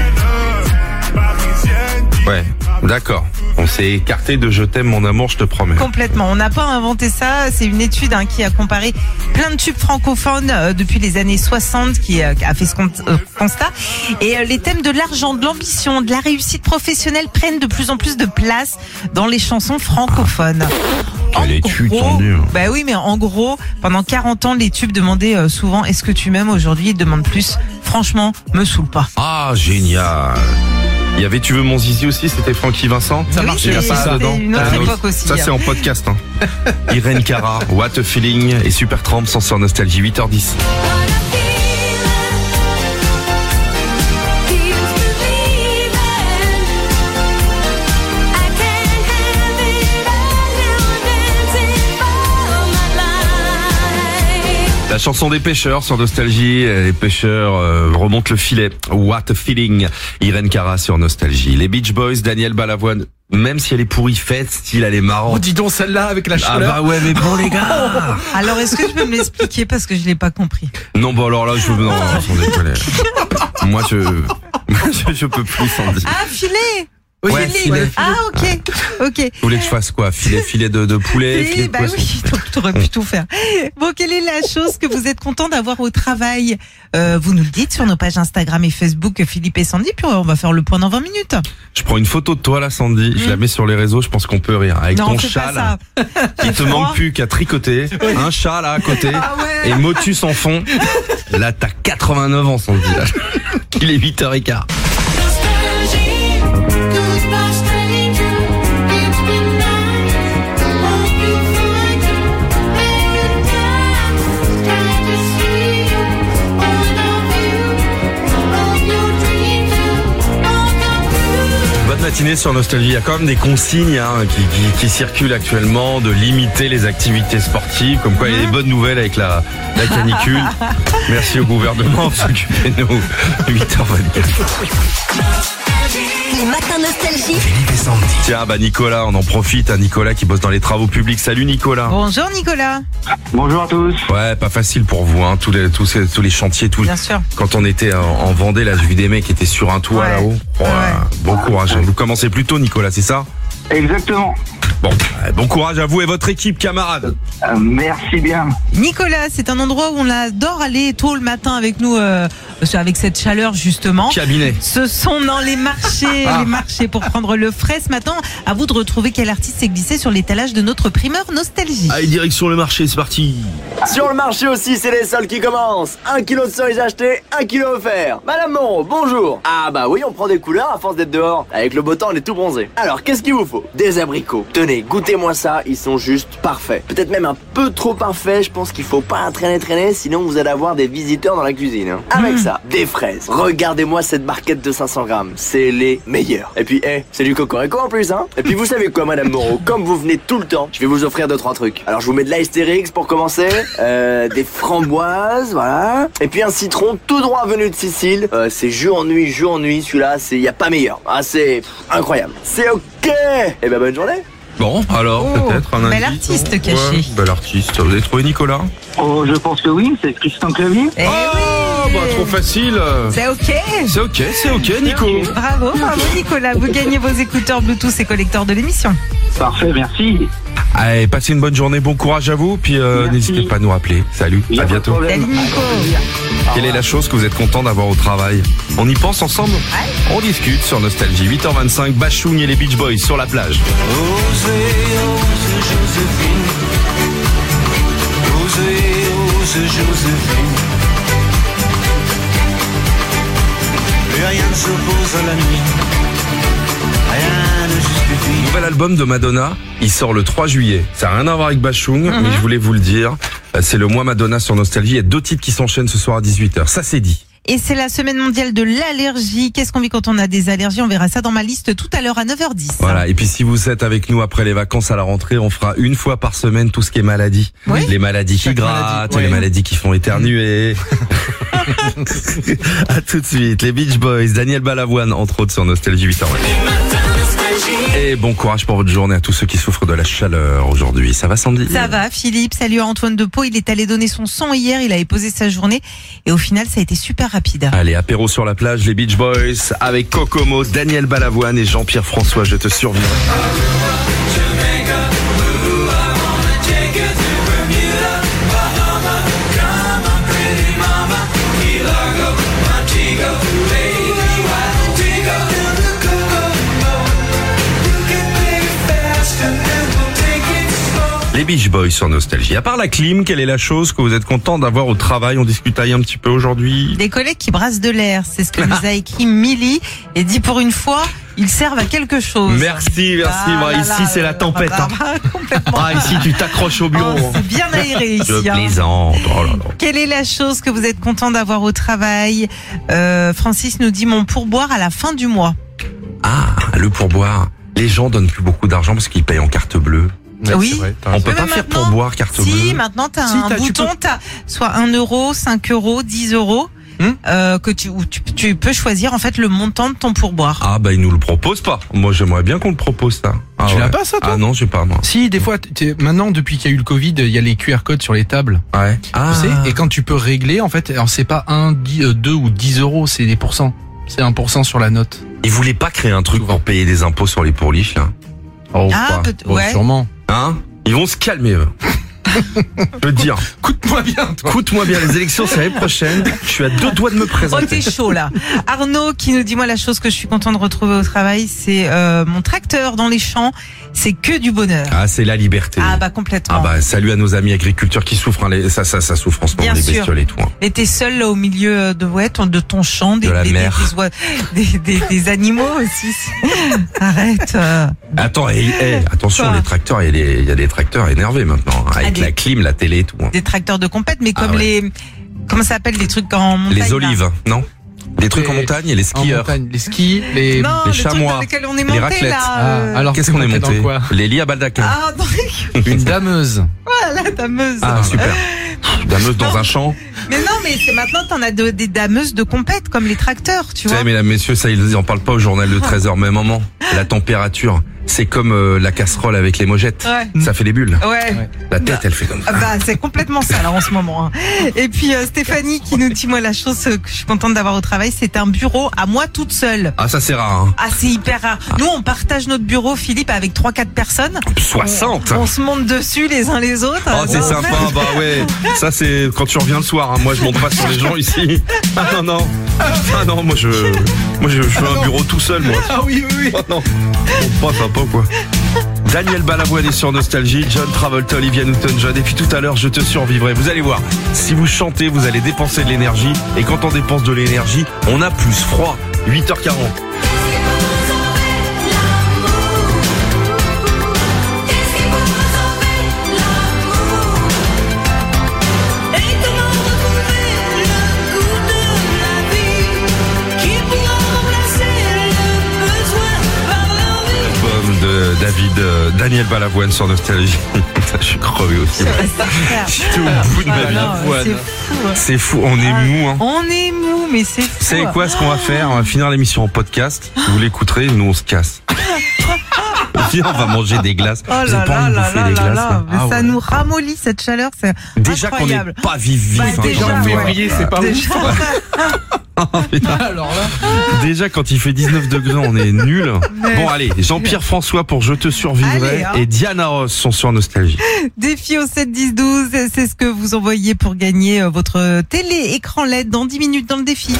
pas- Ouais, d'accord. On s'est écarté de je t'aime mon amour, je te promets. Complètement. On n'a pas inventé ça. C'est une étude hein, qui a comparé plein de tubes francophones euh, depuis les années soixante qui euh, a fait ce con- euh, constat. Et euh, les thèmes de l'argent, de l'ambition, de la réussite professionnelle prennent de plus en plus de place dans les chansons francophones. Quelle En étude, gros- tendu. Bah oui, mais en gros, pendant quarante ans, les tubes demandaient euh, souvent est-ce que tu m'aimes aujourd'hui? Ils demandent plus. Franchement, me saoule pas. Ah, génial. Il y avait Tu veux mon zizi aussi, c'était Francky Vincent. Ça Oui, marche, Il y a c'était- pas c'était dedans. une autre Ah, époque aussi. Ça, c'est en podcast. Hein. Irène Cara, What a Feeling et Supertramp sont sur Nostalgie, huit heures dix. La chanson des pêcheurs sur Nostalgie. Les pêcheurs euh, remontent le filet. What a Feeling. Irène Cara sur Nostalgie. Les Beach Boys, Daniel Balavoine. Même si elle est pourrie, faites style, elle est Oh, marrante. dis donc celle-là avec la Ah chaleur. bah ouais, mais bon les gars. Alors, est-ce que tu peux me l'expliquer parce que je l'ai pas compris? Non, bon alors là, je veux non, sans déconner. Moi, je, je, je peux plus sans dire. Ah, filet! Oui, Ouais, Filet. filet. Ah, ok. Ok. Vous voulez que je fasse quoi? Filet, filet de, de poulet, filet Oui, de bah poisson. oui, donc t'aurais pu tout faire. Bon, quelle est la chose que vous êtes content d'avoir au travail? euh, Vous nous le dites sur nos pages Instagram et Facebook, Philippe et Sandy, puis on va faire le point dans vingt minutes. Je prends une photo de toi là, Sandy, je la mets sur les réseaux, je pense qu'on peut rire. Avec non, ton fais chat pas là, ça. il te froid. manque plus qu'à tricoter, un chat là à côté, Ah ouais. et Motus en fond. Là, t'as quatre-vingt-neuf ans, Sandy. Là. Il est huit heures quinze. Bonne matinée sur Nostalgie. Il y a quand même des consignes hein, qui, qui, qui circulent actuellement de limiter les activités sportives. Comme quoi, il y a des bonnes nouvelles avec la, la canicule. Merci au gouvernement de s'occuper de nous. huit heures vingt-quatre. Les matins Nostalgie. Philippe et Sandy. Tiens, bah Nicolas, on en profite. Hein, Nicolas qui bosse dans les travaux publics. Salut Nicolas. Bonjour Nicolas. Bonjour à tous. Ouais, pas facile pour vous, hein, tous les tous, ces- tous les chantiers, tout. Bien sûr. Quand on était en, en Vendée, là, j'ai vu des mecs qui étaient sur un toit Ouais. là-haut. Oh, Ouais. Bon courage. Vous commencez plus tôt, Nicolas, c'est ça? Exactement. Bon, euh, bon courage à vous et votre équipe, camarades. Euh, merci bien. Nicolas, c'est un endroit où on adore aller tôt le matin avec nous, euh, avec cette chaleur justement. Cabinet. Ce sont dans les marchés, Ah. les marchés pour prendre le frais ce matin. À vous de retrouver quel artiste s'est glissé sur l'étalage de notre primeur Nostalgie. Allez, direction le marché, c'est parti. Sur le marché aussi, c'est les soldes qui commencent. Un kilo de cerises acheté, un kilo offert. Madame Moreau, bonjour. Ah bah oui, on prend des couleurs à force d'être dehors. Avec le beau temps, on est tout bronzé. Alors, qu'est-ce qu'il vous faut? Des abricots. Tenez, goûtez-moi ça, ils sont juste parfaits. Peut-être même un peu trop parfaits, je pense qu'il faut pas traîner traîner, sinon vous allez avoir des visiteurs dans la cuisine. hein. Avec ça, des fraises. Regardez-moi cette barquette de cinq cents grammes, c'est les meilleurs. Et puis, eh, c'est du cocorico en plus, hein. Et puis vous savez quoi, Madame Moreau, comme vous venez tout le temps, je vais vous offrir deux trois trucs. Alors je vous mets de l'Astérix pour commencer, euh, des framboises, voilà. Et puis un citron tout droit venu de Sicile. Euh, c'est jour nuit, jour nuit, celui-là, c'est y a pas meilleur. Ah, c'est pff, incroyable. C'est ok. Et ben bonne journée. Bon, alors, Oh, peut-être un bel indice, artiste non caché. Ouais, bel artiste. Vous avez trouvé Nicolas? Oh, je pense que oui, c'est Christian Clavier. Eh Oh, oui. bah trop facile. C'est ok. C'est ok, c'est ok, Nico. Bravo, bravo Nicolas. Vous gagnez vos écouteurs Bluetooth et collecteurs de l'émission. Parfait, merci. Allez, passez une bonne journée, bon courage à vous, puis euh, Merci. n'hésitez pas à nous rappeler. Salut, Y a à pas de bientôt. problème. Salut Nico. Quelle est la chose que vous êtes content d'avoir au travail? On y pense ensemble? On discute sur Nostalgie. huit heures vingt-cinq, Bachung et les Beach Boys sur la plage. Osez, osez, Joséphine. Osez, osez, Joséphine. Plus rien ne s'oppose à la nuit. Rien ne justifie. Nouvel album de Madonna, il sort le trois juillet. Ça n'a rien à voir avec Bachung, mais je voulais vous le dire. C'est le mois Madonna sur Nostalgie. Il y a deux titres qui s'enchaînent ce soir à dix-huit heures. Ça, c'est dit. Et c'est la semaine mondiale de l'allergie. Qu'est-ce qu'on vit quand on a des allergies? On verra ça dans ma liste tout à l'heure à neuf heures dix. Voilà. Et puis si vous êtes avec nous après les vacances à la rentrée, on fera une fois par semaine tout ce qui est maladie. Oui. Les maladies qui Chaque grattent, maladie, les ouais. maladies qui font éternuer. À tout de suite. Les Beach Boys, Daniel Balavoine, entre autres sur Nostalgie huit heures. Et bon courage pour votre journée à tous ceux qui souffrent de la chaleur aujourd'hui. Ça va, Sandy? Ça va, Philippe. Salut à Antoine de Pau. Il est allé donner son sang hier. Il avait posé sa journée. Et au final, ça a été super rapide. Allez, apéro sur la plage, les Beach Boys, avec Kokomo, Daniel Balavoine et Jean-Pierre François, je te survivrai. Les Beach Boys sur Nostalgie. À part la clim, quelle est la chose que vous êtes content d'avoir au travail? On discutaille un petit peu aujourd'hui. Des collègues qui brassent de l'air. C'est ce que nous a écrit Milly. Et dit pour une fois, ils servent à quelque chose. Merci, merci. Ah Bah, là ici, là, c'est la euh, tempête. bah, hein. bah, complètement. Ah, ici, tu t'accroches au bureau. Oh, c'est bien aéré ici. Je hein. plaisante. Oh là là. Quelle est la chose que vous êtes content d'avoir au travail? euh, Francis nous dit mon pourboire à la fin du mois. Ah, le pourboire. Les gens donnent plus beaucoup d'argent parce qu'ils payent en carte bleue. Ouais, Oui. c'est vrai, t'as On raison. peut Oui, pas mais faire maintenant- pourboire carte Si, bleue. maintenant t'as Si, un t'as- tu bouton, t'as soit un euro, cinq euros, dix euros, Hmm euh, que tu, où tu, tu peux choisir en fait le montant de ton pourboire. Ah bah ils nous le proposent pas. Moi j'aimerais bien qu'on le propose ça. Ah, Tu ouais. l'as pas, ça, toi? Ah non, j'ai pas moi. Si, des fois, t'es- maintenant, depuis qu'il y a eu le Covid, il y a les Q R codes sur les tables. Ouais. Ah. Tu sais, et quand tu peux régler, en fait, alors c'est pas un, dix, euh, deux ou dix euros, c'est des pourcents. C'est un pourcent sur la note. Ils voulaient pas créer un truc pour payer des impôts sur les pourliches là. Oh, Ah, pas. peut- Oh, ouais. sûrement. Hein? Ils vont se calmer eux. Je peux te dire. Coûte-moi bien, toi. Écoute-moi bien, les élections c'est l'année prochaine. Je suis à deux doigts de me Oh, présenter. t'es chaud là. Arnaud qui nous dit moi la chose que je suis content de retrouver au travail, c'est euh, mon tracteur dans les champs. C'est que du bonheur. Ah, c'est la liberté. Ah bah complètement. Ah bah salut à nos amis agriculteurs qui souffrent, hein, les- ça, ça, ça souffre en ce moment, Bien les sûr. bestioles et tout. hein. Et t'es seul là au milieu de ouais, ton- de ton champ, des, De la des, mer. des, des oie- des, des- des animaux aussi. Arrête. euh. Attends, et, et, attention, Quoi les tracteurs, il y, a des- il y a des tracteurs énervés maintenant, hein, avec Ah, des- la clim, la télé et tout. hein. Des tracteurs de compète, mais Ah comme ouais. les comment ça s'appelle les trucs en montagne. Les là. olives, non? Les trucs en Les- montagne et les En skieurs. montagne, les skis, les... Non, les les trucs chamois, dans lesquels on est les monté raclettes. là. Ah, euh. alors Qu'est-ce t'es qu'on est monté dans monté? quoi? Les lits à baldaquin. Ah, dans les... Une dameuse. voilà, la dameuse. Ah, super. Dameuse dans un champ. Mais non, mais c'est maintenant t'en as de- des dameuses de compète comme les tracteurs, tu Vous vois. savez, mesdames, messieurs, ça, ils en parlent pas au journal de treize heures, mais moment. La température, c'est comme euh, la casserole avec les mojettes. Ouais. Ça fait des bulles. Ouais. La tête, elle fait comme ça. Ah bah, c'est complètement ça là en ce moment. hein. Et puis euh, Stéphanie qui nous dit, moi la chose que je suis contente d'avoir au travail, c'est un bureau à moi toute seule. Ah, ça c'est rare. Hein. Ah, c'est hyper rare. Nous on partage notre bureau, Philippe, avec trois quatre personnes. soixante. On, on se monte dessus les uns les autres. Oh, c'est Bon, sympa, bah ouais. Ça c'est quand tu reviens le soir. Hein. Moi je monte pas sur les gens ici. Ah non non. Ah non, moi je, moi je, je fais un bureau tout seul moi. Ah oui, oui, oui. Oh non. Pas sympa quoi. Daniel Balavoine est sur Nostalgie, John Travolta, Olivia Newton-John. Et puis tout à l'heure, je te survivrai. Vous allez voir, si vous chantez, vous allez dépenser de l'énergie. Et quand on dépense de l'énergie, on a plus froid. huit heures quarante. De David, euh, Daniel Balavoine sur Nostalgie. Je suis crevé aussi. J'étais au bout de ma vie. C'est fou. hein. C'est fou, on est mou. Hein. On est mou, mais c'est fou. Vous savez quoi, ce qu'on va faire? On va finir l'émission en podcast. Vous l'écouterez, nous on se casse. Viens, on va manger des glaces. Oh Vous avez là pas là envie de là bouffer là des là glaces là. là Mais Ah ça ouais. nous ramollit cette chaleur, c'est Déjà qu'on n'est incroyable. pas vif vif. Bah, hein, déjà, quand même. ouais. Février, c'est pas Déjà. ouf. Alors là. Déjà quand il fait dix-neuf degrés, on est nul. Mais- Bon allez, Jean-Pierre François pour Je te survivrai Allez, hein. et Diana Ross sont sur Nostalgie. Défi au sept dix douze, c'est ce que vous envoyez pour gagner euh, votre télé écran L E D dans dix minutes dans le défi.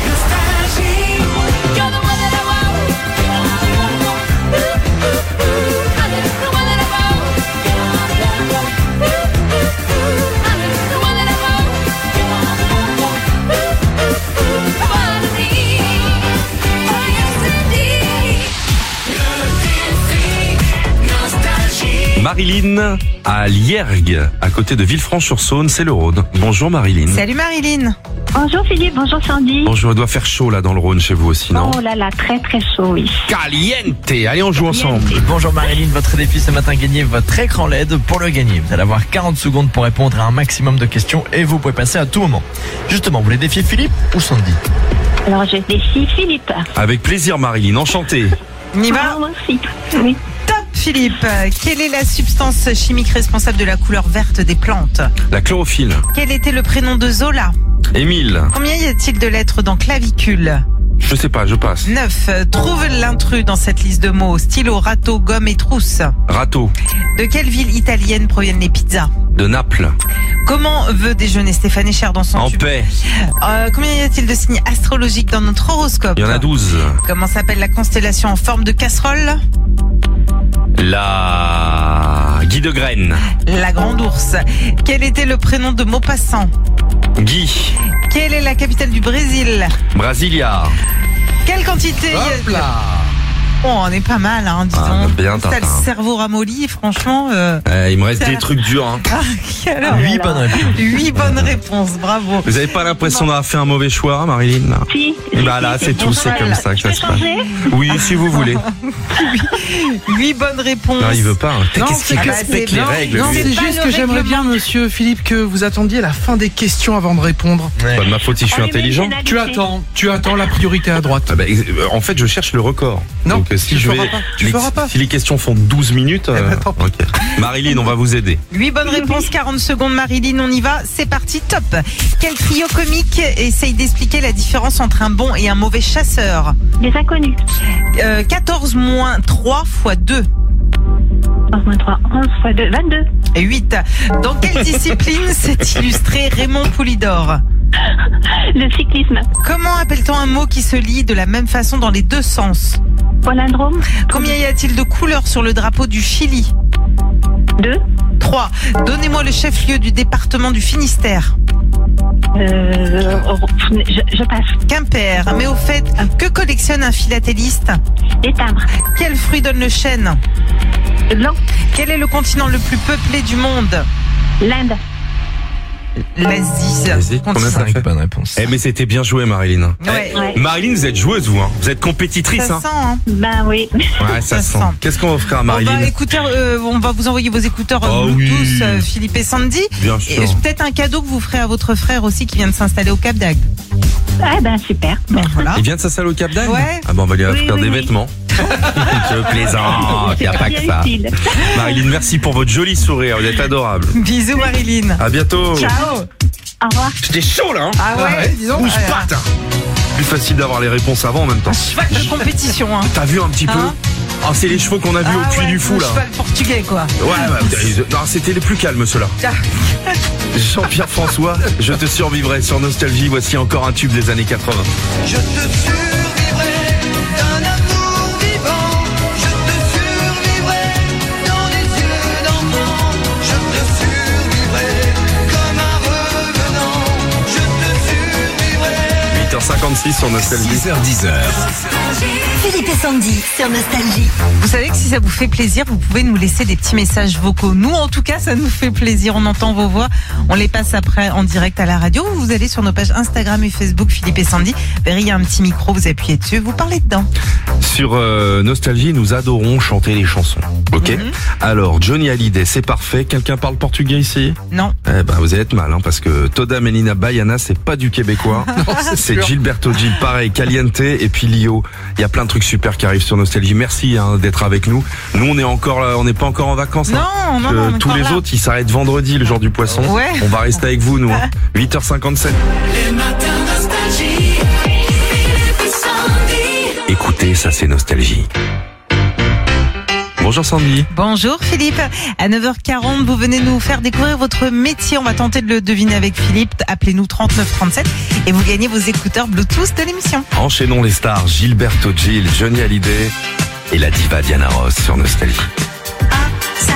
Marilyn à Liergues, à côté de Villefranche-sur-Saône, c'est le Rhône. Bonjour Marilyn. Salut Marilyn. Bonjour Philippe, bonjour Sandy. Bonjour, il doit faire chaud là dans le Rhône chez vous aussi, non? Oh là là, très très chaud, oui. Caliente. Allez, on joue ensemble. Bonjour Marilyn, votre défi ce matin, gagner votre écran L E D. Pour le gagner, vous allez avoir quarante secondes pour répondre à un maximum de questions et vous pouvez passer à tout moment. Justement, vous voulez défier Philippe ou Sandy? Alors je défie Philippe. Avec plaisir Marilyn, enchanté. On y va? Ah, moi aussi. Oui. Top Philippe. Quelle est la substance chimique responsable de la couleur verte des plantes? La chlorophylle. Quel était le prénom de Zola? Émile. Combien y a-t-il de lettres dans clavicule? Je sais pas, je passe. neuf. Trouve l'intrus dans cette liste de mots. Stylo, râteau, gomme et trousse. Râteau. De quelle ville italienne proviennent les pizzas? De Naples. Comment veut déjeuner Stéphane Echer dans son En tube? paix. Euh, Combien y a-t-il de signes astrologiques dans notre horoscope? Il y en a douze. Comment s'appelle la constellation en forme de casserole? La Guy de Graine. La grande ours. Quel était le prénom de Maupassant? Guy. Quelle est la capitale du Brésil? Brasilia. Quelle quantité? Hop là. Oh, on est pas mal, hein, dis Ah, donc. bien, T'as le Tintin. cerveau ramolli, franchement. Euh... Eh, il me reste Ça- des trucs durs. Hein. Ah, alors, huit bonnes réponses. huit bonnes réponses, bravo. Vous avez pas l'impression d'avoir fait un mauvais choix, Marilyn là? Si. Bah là, c'est tout, c'est comme ça que ça se passe. Changer. Oui, si vous voulez. Huit bonnes réponses. Non, il veut pas. Non, Qu'est-ce c'est qu'il que- respecte c'est- les non, règles Non, lui. c'est pas juste le que j'aimerais règlement. bien, monsieur Philippe, que vous attendiez la fin des questions avant de répondre. Pas de ma faute si je suis On lui met une intelligent. pénalité. Tu attends, tu attends la priorité à droite. Ah bah, ex- euh, en fait, je cherche le record. Non, Donc, euh, si tu je feras vais, pas. Tu les- feras pas. si les questions font douze minutes, euh, Eh ben, tant pis. ok. Marilyn, on va vous aider. Huit bonnes réponses, quarante secondes, Marilyn, on y va, c'est parti, top. Quel trio comique essaye d'expliquer la différence entre un bon et un mauvais chasseur? Des inconnus. euh, quatorze moins trois fois deux. onze moins trois, onze fois deux, vingt-deux. Et huit. Dans quelle discipline s'est illustré Raymond Poulidor? Le cyclisme. Comment appelle-t-on un mot qui se lit de la même façon dans les deux sens? Palindrome. Combien y a-t-il de couleurs sur le drapeau du Chili? Deux. trois. Donnez-moi le chef-lieu du département du Finistère. Euh, oh, je, je passe. Quimper. Mais au fait, que collectionne un philatéliste? Des timbres. Quel fruit donne le chêne? Le blanc. Quel est le continent le plus peuplé du monde? L'Inde. L'Asie. Vas-y, combien ça cinq fait bonnes réponses. Eh, mais c'était bien joué, Marilyn. Ouais. Ouais. Marilyn, vous êtes joueuse, vous, hein. Vous êtes compétitrice, Ça hein. sent, hein. Ben oui. Ouais, ça ça sent. sent. Qu'est-ce qu'on va offrir à Bon, Marilyn? bah, écoutez, euh, on va vous envoyer vos écouteurs Oh Bluetooth, oui. euh, Philippe et Sandy. Bien Et sûr. euh, peut-être un cadeau que vous ferez à votre frère aussi qui vient de s'installer au Cap d'Agde. Ah ben super. Bon, voilà. Il vient de s'installer au Cap d'Agde? Ouais. Ah bon, on va lui offrir oui, des oui. vêtements. Je plaisante, il n'y a pas que ça. utile. Marilyn, merci pour votre joli sourire, vous êtes adorable. Bisous Marilyn. À bientôt. Ciao. Au revoir. J'étais chaud là, hein. Ah ouais, dis donc. Bouge pas, t'as. Plus facile d'avoir les réponses avant en même temps. Cheval de compétition, hein. T'as vu un petit peu? Hein Oh, c'est les chevaux qu'on a vus Ah au Puy ouais, du Fou le là. cheval portugais, quoi. Ouais, ouais, non, c'était les plus calmes ceux-là. Jean-Pierre François, je te survivrai sur Nostalgie. Voici encore un tube des années quatre-vingts. Je te survivrai d'un amour vivant. Je te survivrai dans les yeux d'enfant. Je te survivrai comme un revenant. Je te survivrai. huit heures cinquante-six sur Nostalgie. six heures dix. Philippe et Sandy sur Nostalgie. Vous savez que si ça vous fait plaisir, vous pouvez nous laisser des petits messages vocaux. Nous, en tout cas, ça nous fait plaisir. On entend vos voix. On les passe après en direct à la radio. Vous allez sur nos pages Instagram et Facebook, Philippe et Sandy. Vous verrez, il y a un petit micro, vous appuyez dessus, vous parlez dedans. Sur euh, Nostalgie, nous adorons chanter les chansons. Ok. Mhm. Alors, Johnny Hallyday, c'est parfait. Quelqu'un parle portugais ici? Non. Eh ben, vous allez être mal, hein, parce que Toda Menina Baiana, c'est pas du québécois. C'est Gilberto Gil, pareil, Caliente et puis Lio. Il y a plein de trucs super qui arrivent sur Nostalgie. Merci hein, d'être avec nous. Nous, on est encore, là, on n'est pas encore en vacances. hein. Non, non, Euh, non. on est tous encore les là. autres, ils s'arrêtent vendredi, le jour du poisson. Ouais. On va rester avec vous, nous. Hein. huit heures cinquante-sept. Les matins nostalgie. Philippe et Sandy. Écoutez, ça c'est Nostalgie. Bonjour Sandy. Bonjour Philippe. À neuf heures quarante, vous venez nous faire découvrir votre métier. On va tenter de le deviner avec Philippe. Appelez-nous trente-neuf trente-sept et vous gagnez vos écouteurs Bluetooth de l'émission. Enchaînons les stars. Gilberto Gil, Johnny Hallyday et la diva Diana Ross sur Nostalgie. Upside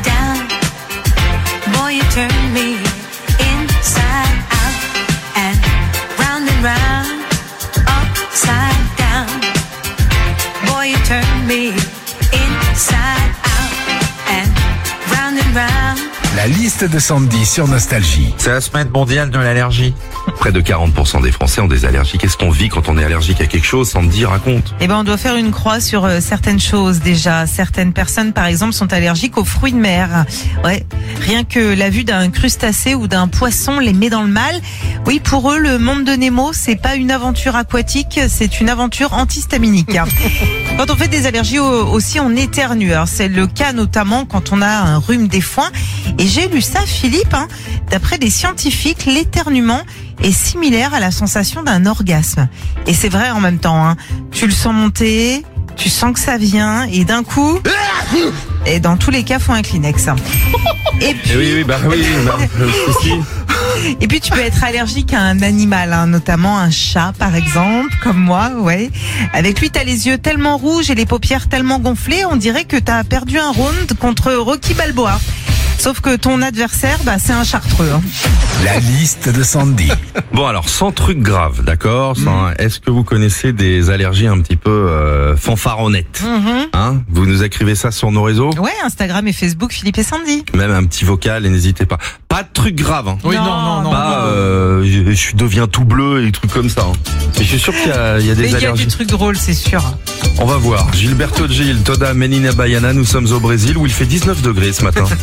down, boy, you turn me inside out and round and round. Upside down, boy, you turn me inside out and round and round. La liste de Sandy sur Nostalgie. C'est la semaine mondiale de l'allergie. Près de quarante pour cent des Français ont des allergies. Qu'est-ce qu'on vit quand on est allergique à quelque chose? Sandy, raconte. Eh ben, on doit faire une croix sur euh, certaines choses déjà. Certaines personnes, par exemple, sont allergiques aux fruits de mer. Ouais. Rien que la vue d'un crustacé ou d'un poisson les met dans le mal. Oui, pour eux, le monde de Nemo, c'est pas une aventure aquatique, c'est une aventure antihistaminique. hein. Quand on fait des allergies au- aussi, on éternue. Alors, c'est le cas notamment quand on a un rhume des foins. Et j'ai lu ça, Philippe, hein, d'après des scientifiques, l'éternuement est similaire à la sensation d'un orgasme. Et c'est vrai en même temps, hein. Tu le sens monter, tu sens que ça vient, et d'un coup... Et dans tous les cas, faut un Kleenex. Et puis, Eh oui, oui, bah oui, bah, euh, si. et puis tu peux être allergique à un animal, hein, notamment un chat par exemple, comme moi, ouais. Avec lui, t'as les yeux tellement rouges et les paupières tellement gonflées, on dirait que t'as perdu un round contre Rocky Balboa. Sauf que ton adversaire, bah, c'est un chartreux. hein. La liste de Sandy. Bon alors, sans truc grave, d'accord sans- Est-ce que vous connaissez des allergies un petit peu euh, fanfaronnettes Mhm. hein Vous nous écrivez ça sur nos réseaux. Ouais, Instagram et Facebook, Philippe et Sandy. Même un petit vocal et n'hésitez pas. Pas de trucs graves. Hein. Oui, non, Non, non, non. Pas, euh, je, je deviens tout bleu et des trucs comme ça. hein. Mais je suis sûr qu'il y a, il y a des Mais il y a allergies. du truc drôle, c'est sûr. On va voir. Gilberto Gil, Toda Menina Baiana, nous sommes au Brésil où il fait dix-neuf degrés ce matin.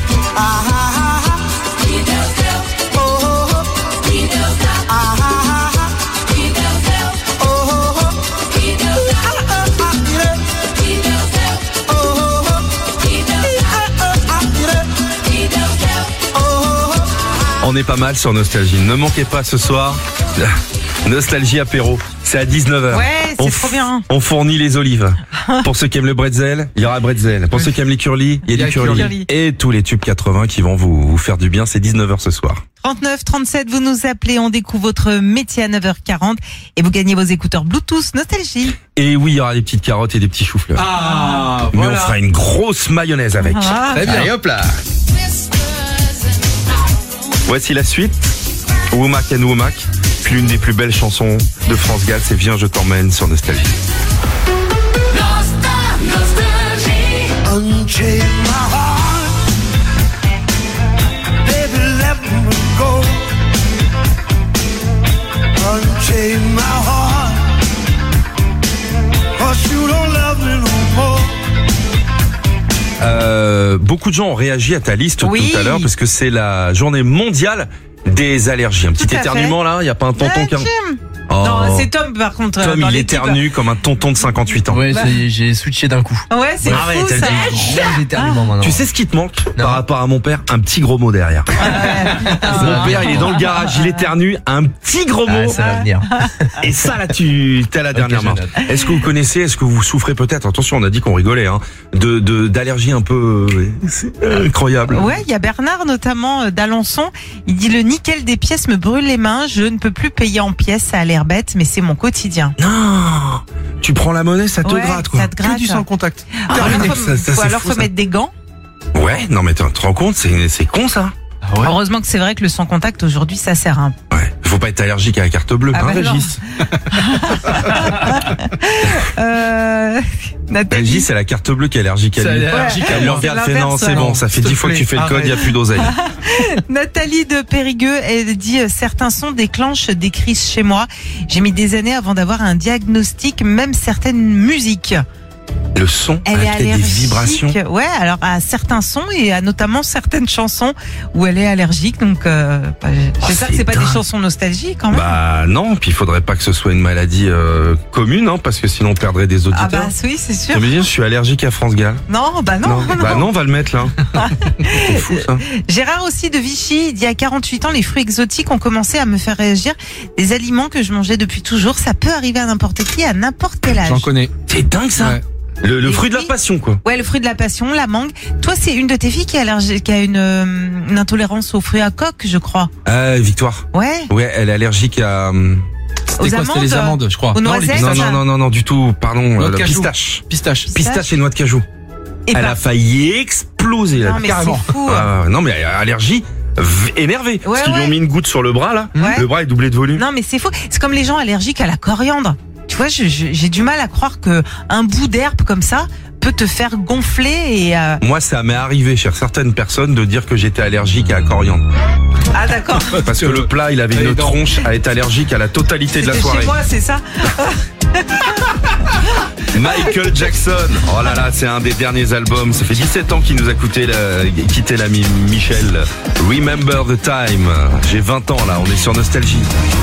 On est pas mal sur Nostalgie. Ne manquez pas ce soir. Nostalgie apéro. C'est à dix-neuf heures. Ouais, c'est on trop f- bien. On fournit les olives. Pour ceux qui aiment le bretzel, il y aura bretzel. Pour ceux qui aiment les curly, il y a Il y a du curly. curly. Et tous les tubes quatre-vingts qui vont vous, vous faire du bien. C'est dix-neuf heures ce soir. trente-neuf trente-sept, vous nous appelez, on découvre votre métier à neuf heures quarante et vous gagnez vos écouteurs Bluetooth Nostalgie. Et oui, il y aura des petites carottes et des petits choux-fleurs. Ah, Mais voilà. on fera une grosse mayonnaise avec. Ah. Très bien. Allez hop là. Voici la suite. Womack and Womack. Puis l'une des plus belles chansons de France Gall, c'est Viens, je t'emmène sur Nostalgie. Unchain my heart, baby, let me go. Unchain my heart, 'cause you don't love me no more. Euh, beaucoup de gens ont réagi à ta liste Oui. tout à l'heure parce que c'est la journée mondiale des allergies. Un petit Tout à éternuement là, il y a pas un tonton qui a... Jim. Oh. Non, c'est Tom par contre. Tom, dans il l'équipe. éternue comme un tonton de cinquante-huit ans. Ouais, Bah. ça y est, j'ai switché d'un coup. Ouais, c'est Ah ouais, fou t'as ça. dit Gros éternuement maintenant. Tu sais ce qui te manque Non. par rapport à mon père? Un petit gros mot derrière. Mon père, il est dans le garage, il éternue, un petit gros mot. Ah, ça va venir. Et ça, là, tu t'es à la dernière je main. note. Est-ce que vous connaissez, est-ce que vous souffrez peut-être, attention, on a dit qu'on rigolait, hein, de, de, d'allergies un peu, euh, c'est incroyable. Ouais, il y a Bernard notamment euh, d'Alençon. Il dit le nickel des pièces me brûle les mains. Je ne peux plus payer en pièces. Ça a l'air bête, mais c'est mon quotidien. Non, tu prends la monnaie, ça te Ouais, gratte, quoi. ça te gratte. Que du sans contact. Ah, Terminé. alors, faut, Ça- ça, faut c'est alors fou, faut ça. mettre des gants. Ouais, non, mais tu te rends compte, c'est, c'est con, ça. Ah ouais. Heureusement que c'est vrai que le sans contact aujourd'hui ça sert. Hein. Ouais. Faut pas être allergique à la carte bleue, Ah hein, bah non. Régis. Euh, Nathalie. Régis, c'est la carte bleue qui est allergique à C'est lui. allergique à Elle le moi. regarde, C'est fait non, l'inverse, c'est ouais. bon, ça fait S'il te dix fois que tu plaît, fais le code, il n'y a arrête. plus d'oseille. Nathalie de Périgueux, elle dit euh, certains sons déclenchent des crises chez moi. J'ai mis des années avant d'avoir un diagnostic, même certaines musiques. Le son, Elle est avec des allergique. vibrations. Ouais, alors à certains sons et à notamment certaines chansons où elle est allergique. Donc, euh, bah, j'espère c'est que c'est pas dingue. des chansons nostalgiques quand même. Bah non, puis il faudrait pas que ce soit une maladie euh, commune, hein, parce que sinon on perdrait des ah auditeurs. bah oui, c'est sûr. Tu me dis, je suis allergique à France Gall. Non, bah non. non. Bah non, on va le mettre là. C'est fou ça. Gérard aussi de Vichy, il dit à quarante-huit ans, les fruits exotiques ont commencé à me faire réagir. Des aliments que je mangeais depuis toujours, ça peut arriver à n'importe qui, à n'importe quel âge. J'en connais. C'est dingue ça. Ouais. Le, le Les fruit de la fruits. passion quoi. Ouais, le fruit de la passion, la mangue. Toi, c'est une de tes filles qui est allergique, qui a une, euh, une intolérance aux fruits à coque, je crois. Ah, Victoire. Ouais. Ouais, elle est allergique à. hum, C'était quoi? C'était les amandes, amandes, je crois. aux Non, les noisettes. Non, pistaches. non, non, non, non, du tout. Pardon. Noix euh, de la cajou. pistache. Pistache. Pistache et noix de cajou. Et Elle bah, a failli exploser là. non, mais carrément. c'est fou. Ah, non mais allergie v- énervée. Ouais, Parce qu'ils lui ouais. ont mis une goutte sur le bras là. Ouais. Le bras est doublé de volume. Non, mais c'est faux. C'est comme les gens allergiques à la coriandre. Tu vois, je- je- j'ai du mal à croire que un bout d'herbe comme ça peut te faire gonfler et. euh, Moi, ça m'est arrivé chez certaines personnes de dire que j'étais allergique à la coriandre. Ah d'accord. Parce que le plat, il avait Les une dents. tronche à être allergique à la totalité de la C'était soirée. chez moi, c'est ça. Michael Jackson. Oh là là, c'est un des derniers albums. Ça fait dix-sept ans qu'il nous a coûté la, quitté l'ami Michel. Remember the time. J'ai vingt ans là, on est sur Nostalgie.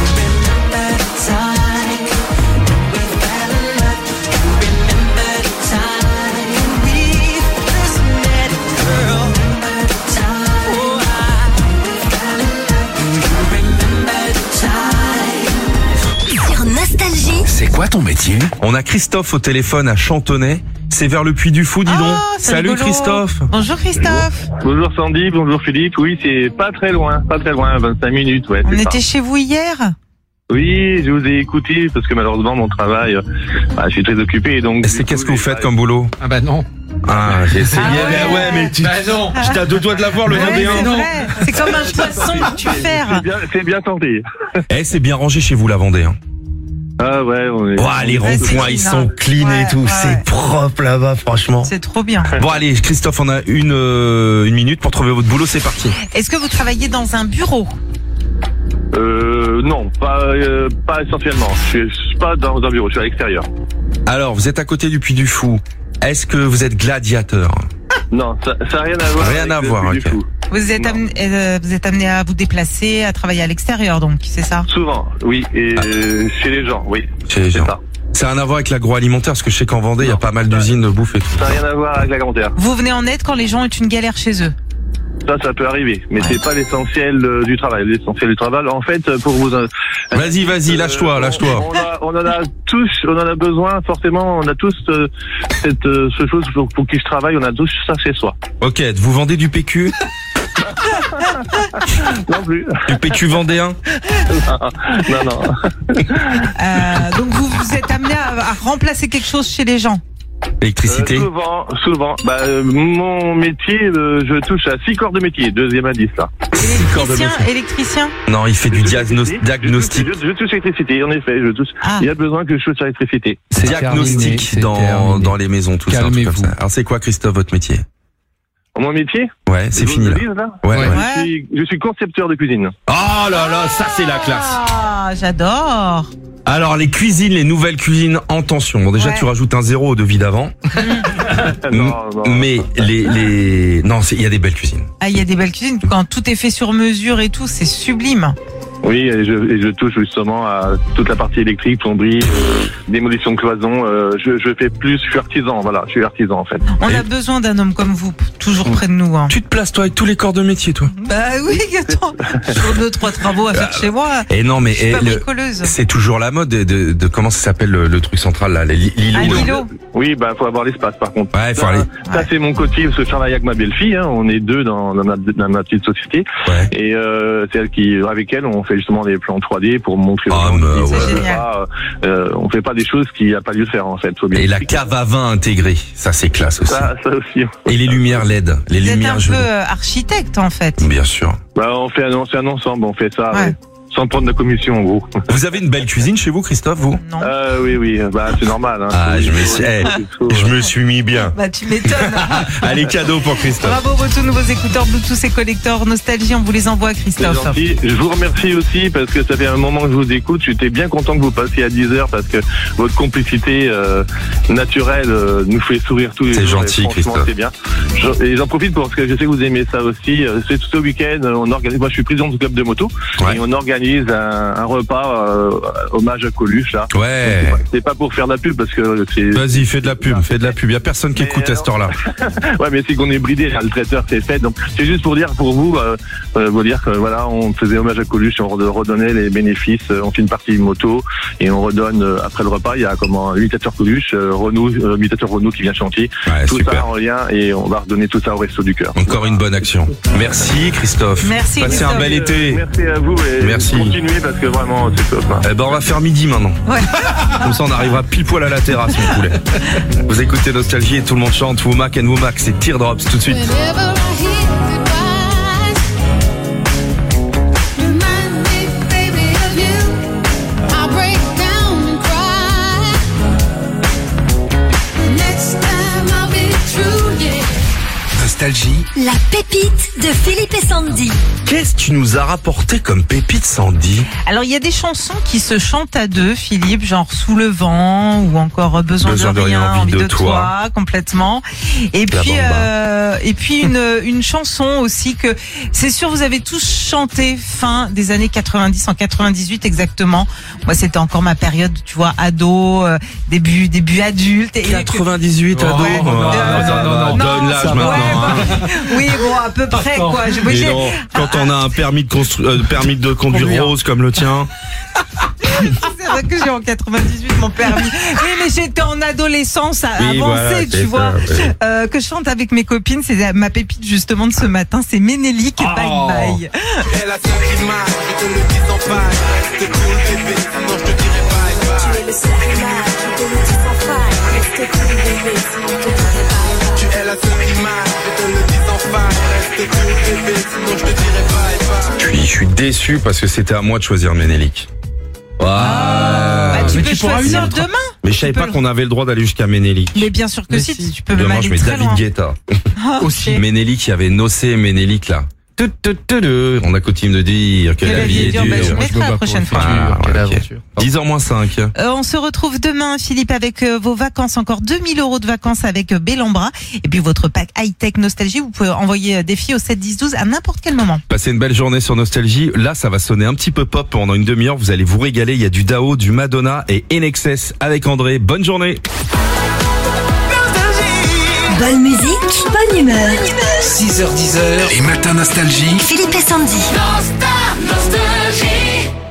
Sur Nostalgie. C'est quoi ton métier? On a Christophe au téléphone à Chantonnay. C'est vers le Puy du Fou, dis donc. Ah, c'est Salut rigolo. Christophe. Bonjour Christophe. Bonjour Sandy, bonjour Philippe. Oui, c'est pas très loin, pas très loin, vingt-cinq minutes, ouais. On c'est ça. était chez vous hier. Oui, je vous ai écouté parce que malheureusement mon travail, euh, bah, je suis très occupé donc. Et c'est du qu'est-ce coup, que vous j'ai faites pas- comme boulot? Ah bah non. Ah, j'ai essayé. Ah ouais. Mais ouais, mais tu, Bah non. j'étais à deux doigts de l'avoir le Ouais, Vendéen. c'est vrai. C'est comme un poisson que tu fais. C'est bien, c'est bien tenté. Eh, c'est bien rangé chez vous la Vendée. Hein. Ah ouais, on est. Oh, les Ouais, c'est ronds-points, ils clean, sont hein. clean Ouais, et tout. ouais, C'est ouais. propre là-bas, franchement. C'est trop bien. Bon, allez, Christophe, on a une, euh, une minute pour trouver votre boulot. C'est parti. Est-ce que vous travaillez dans un bureau? Euh, non, pas, euh, pas essentiellement. Je suis, je suis pas dans un bureau, je suis à l'extérieur. Alors, vous êtes à côté du Puy du Fou. Est-ce que vous êtes gladiateur? Non, ça, ça a rien à voir. Rien avec à le voir, Puy ok. du Fou. Vous êtes, Non. amené, euh, vous êtes amené à vous déplacer, à travailler à l'extérieur, donc, c'est ça? Souvent, oui, et euh, chez les gens, oui. Chez les C'est gens. ça. Ça a rien à voir avec l'agroalimentaire, parce que je sais qu'en Vendée, il y a Non. pas mal d'usines de bouffe et tout. Ça n'a rien à voir avec la commentaire. Vous venez en aide quand les gens ont une galère chez eux? Ça, ça peut arriver, mais c'est pas l'essentiel euh, du travail. L'essentiel du travail, en fait, pour vous. euh, Vas-y, vas-y, lâche-toi, euh, lâche-toi. On, on, a, on en a tous, on en a besoin forcément. On a tous euh, cette euh, ce chose pour, pour qui je travaille. On a tous ça chez soi. Ok, vous vendez du P Q? Non plus. Du P Q vendéen? Non, non. Euh, donc vous, vous êtes amené à, à remplacer quelque chose chez les gens? Électricité? Euh, souvent, souvent. Bah, euh, mon métier, euh, je touche à six corps de métier. Deuxième indice là. Électricien, électricien? Non, il fait du diagnos- Je touche- diagnostic. Je, je touche à l'électricité, en effet. Je touche. Ah. Il y a besoin que je touche à l'électricité. C'est Diagnostic terminé, c'est dans, terminé. dans les maisons, tout ça, un truc Calmez-vous. comme ça. Alors, c'est quoi, Christophe, votre métier? Mon métier? Ouais, c'est Vous fini me là. le dites, là Ouais, Ouais. ouais. Je suis, je suis concepteur de cuisine. Oh là là, ça c'est la classe. Ah, j'adore. Alors les cuisines, les nouvelles cuisines en tension. Bon déjà Ouais. tu rajoutes un zéro au devis d'avant. non, non. Mais les les non, c'est il y a des belles cuisines. Ah, il y a des belles cuisines. Quand tout est fait sur mesure et tout, c'est sublime. Oui, et je, et je touche justement à toute la partie électrique, plomberie, euh, démolition de cloison. Euh, je, je fais plus, je suis artisan, voilà, je suis artisan en fait. On a besoin d'un homme comme vous, toujours près de nous. Hein. Tu te places toi avec tous les corps de métier, toi. Bah oui, attends, sur deux, trois travaux à faire chez moi. Et non, mais Je suis et pas le- bricoleuse. c'est toujours la mode de, de, de- comment ça s'appelle le, le truc central là, les li- l'îlot. Ah, là. l'îlot. Oui, bah faut avoir l'espace par contre. Ouais, faut ça, aller. ça c'est mon quotidien parce que je travaille avec ma belle-fille. Hein, on est deux dans, dans, ma, dans ma petite société. Ouais. Et euh, c'est elle qui, avec elle, on fait justement des plans trois D pour montrer. Ah, aux gens mais qui- ouais. C'est euh, génial. pas, euh, on fait pas des choses qu'il n'y a pas lieu de faire en fait. Faut bien Et la expliquer. cave à vin intégrée, ça c'est classe aussi. Ça, ça aussi. Et les lumières L E D, les Vous êtes lumières un peu jolies. euh, architecte en fait. Bien sûr. Bah, on fait un, on fait un ensemble, on fait ça, Ouais. ouais. Sans prendre de commission en gros. Vous avez une belle cuisine chez vous, Christophe, vous? Non. Euh, oui, oui, bah c'est normal. Hein. Ah, Faut- je me faut- suis, eh, faut- je me suis mis bien. Bah tu m'étonnes. Allez, cadeau pour Christophe. Bravo pour tous nouveaux écouteurs Bluetooth et collecteurs Nostalgie, on vous les envoie C'est Christophe. gentil. Je vous remercie aussi parce que ça fait un moment que je vous écoute. J'étais bien content que vous passiez à dix heures parce que votre complicité euh, naturelle euh, nous fait sourire tous les C'est jours. gentil, et franchement, Christophe. c'est bien. Je- et j'en profite parce que je sais que vous aimez ça aussi. Euh, C'est tout ce week-end, on organise. Moi, je suis président du club de moto Ouais. et on organise un, un repas euh, hommage à Coluche. Là. Ouais. C'est pas- C'est pas pour faire de la pub parce que c'est. Vas-y, fais de la pub, fais de la pub. Y a personne qui Mais écoute à cette heure-là. Ouais, mais c'est qu'on est bridé, là, le traiteur c'est fait. Donc c'est juste pour dire pour vous, euh, euh, vous dire que voilà, on faisait hommage à Coluche, et on re- redonnait les bénéfices. euh, On fait une partie moto et on redonne euh, après le repas. Il y a comment un imitateur Coluche, euh, Renault, euh, imitateur Renault qui vient chanter. Ouais, tout ça super. en lien et on va redonner tout ça au Resto du Cœur. Encore une bonne action. Merci, Christophe. Merci, Passez Christophe. un bel été. Merci à vous et Merci. continuez parce que vraiment c'est top. Hein. Eh ben, on va faire midi maintenant. Ouais. Comme ça, on arrivera pile poil à la terrasse, mon poulet. Vous écoutez Nostalgie et tout le monde chante Womack and Womack. C'est Teardrops tout de suite. Whenever I hear goodbyes, remind me, baby, of you. I break down and cry. Next time I'll be true, yeah. Nostalgie, La pépite de Philippe et Sandy. Qu'est-ce que tu nous as rapporté comme pépite, Sandy? Alors il y a des chansons qui se chantent à deux, Philippe, genre Sous le vent ou encore Besoin, Besoin de rien, envie de, toi, complètement. Et La puis bamba. euh, et puis une une chanson aussi que c'est sûr vous avez tous chanté fin des années quatre-vingt-dix, en quatre-vingt-dix-huit exactement. Moi c'était encore ma période, tu vois, ado, euh, début début adulte. Et quatre-vingt-dix-huit, ado. Ouais. Oh, non, non, non, Non, donne l'âge ça va. maintenant. Ouais, hein. oui bon à peu près quoi. Je- moi, Mais j'ai- non, quand on a un permis de construire, euh, permis de conduire Conduire. rose comme le tien. C'est vrai que j'ai en quatre-vingt-dix-huit mon permis. Oui, mais j'étais en adolescence à Oui, avancer, voilà, tu c'est vois. ça, ouais. Euh, que je chante avec mes copines, c'est ma pépite justement de ce matin, c'est Ménélique et Bye Oh. Bye. Elle a cette image, je te le dis sans faille. Reste cool bébé, sinon je te dirai bye bye. Tu es la seule image, je te le dis sans faille. Reste cool bébé, sinon je te dirai bye bye. Je suis, je suis déçu parce que c'était à moi de choisir Ménélique. Ah. Bah, tu mais peux tu pourras choisir une autre. demain. Mais je savais tu pas peux qu'on avait le droit d'aller jusqu'à Ménélique. Mais bien sûr que Mais si, si. tu peux même Demain, aller je mets très David loin. Guetta. Ah, Aussi. ok. Ménélique, il y avait Nocé et Ménélique là. Tout, tout, tout, tout. On a coutume de dire que, la vie est dure. bah, je Moi, mettrai me la bats pour prochaine le fois. futur. Ah, Quelle ok. aventure. dix heures moins cinq. Euh, on se retrouve demain, Philippe, avec euh, vos vacances. Encore deux mille euros de vacances avec euh, Bellambra. Et puis votre pack high-tech Nostalgie. Vous pouvez envoyer euh, des filles au sept dix douze à n'importe quel moment. Passez une belle journée sur Nostalgie. Là, ça va sonner un petit peu pop pendant une demi-heure. Vous allez vous régaler. Il y a du Dao, du Madonna et N X S avec André. Bonne journée. Bonne musique, bonne humeur. six heures dix heures. Les matins Nostalgie. Philippe et Sandy. Nostalgie.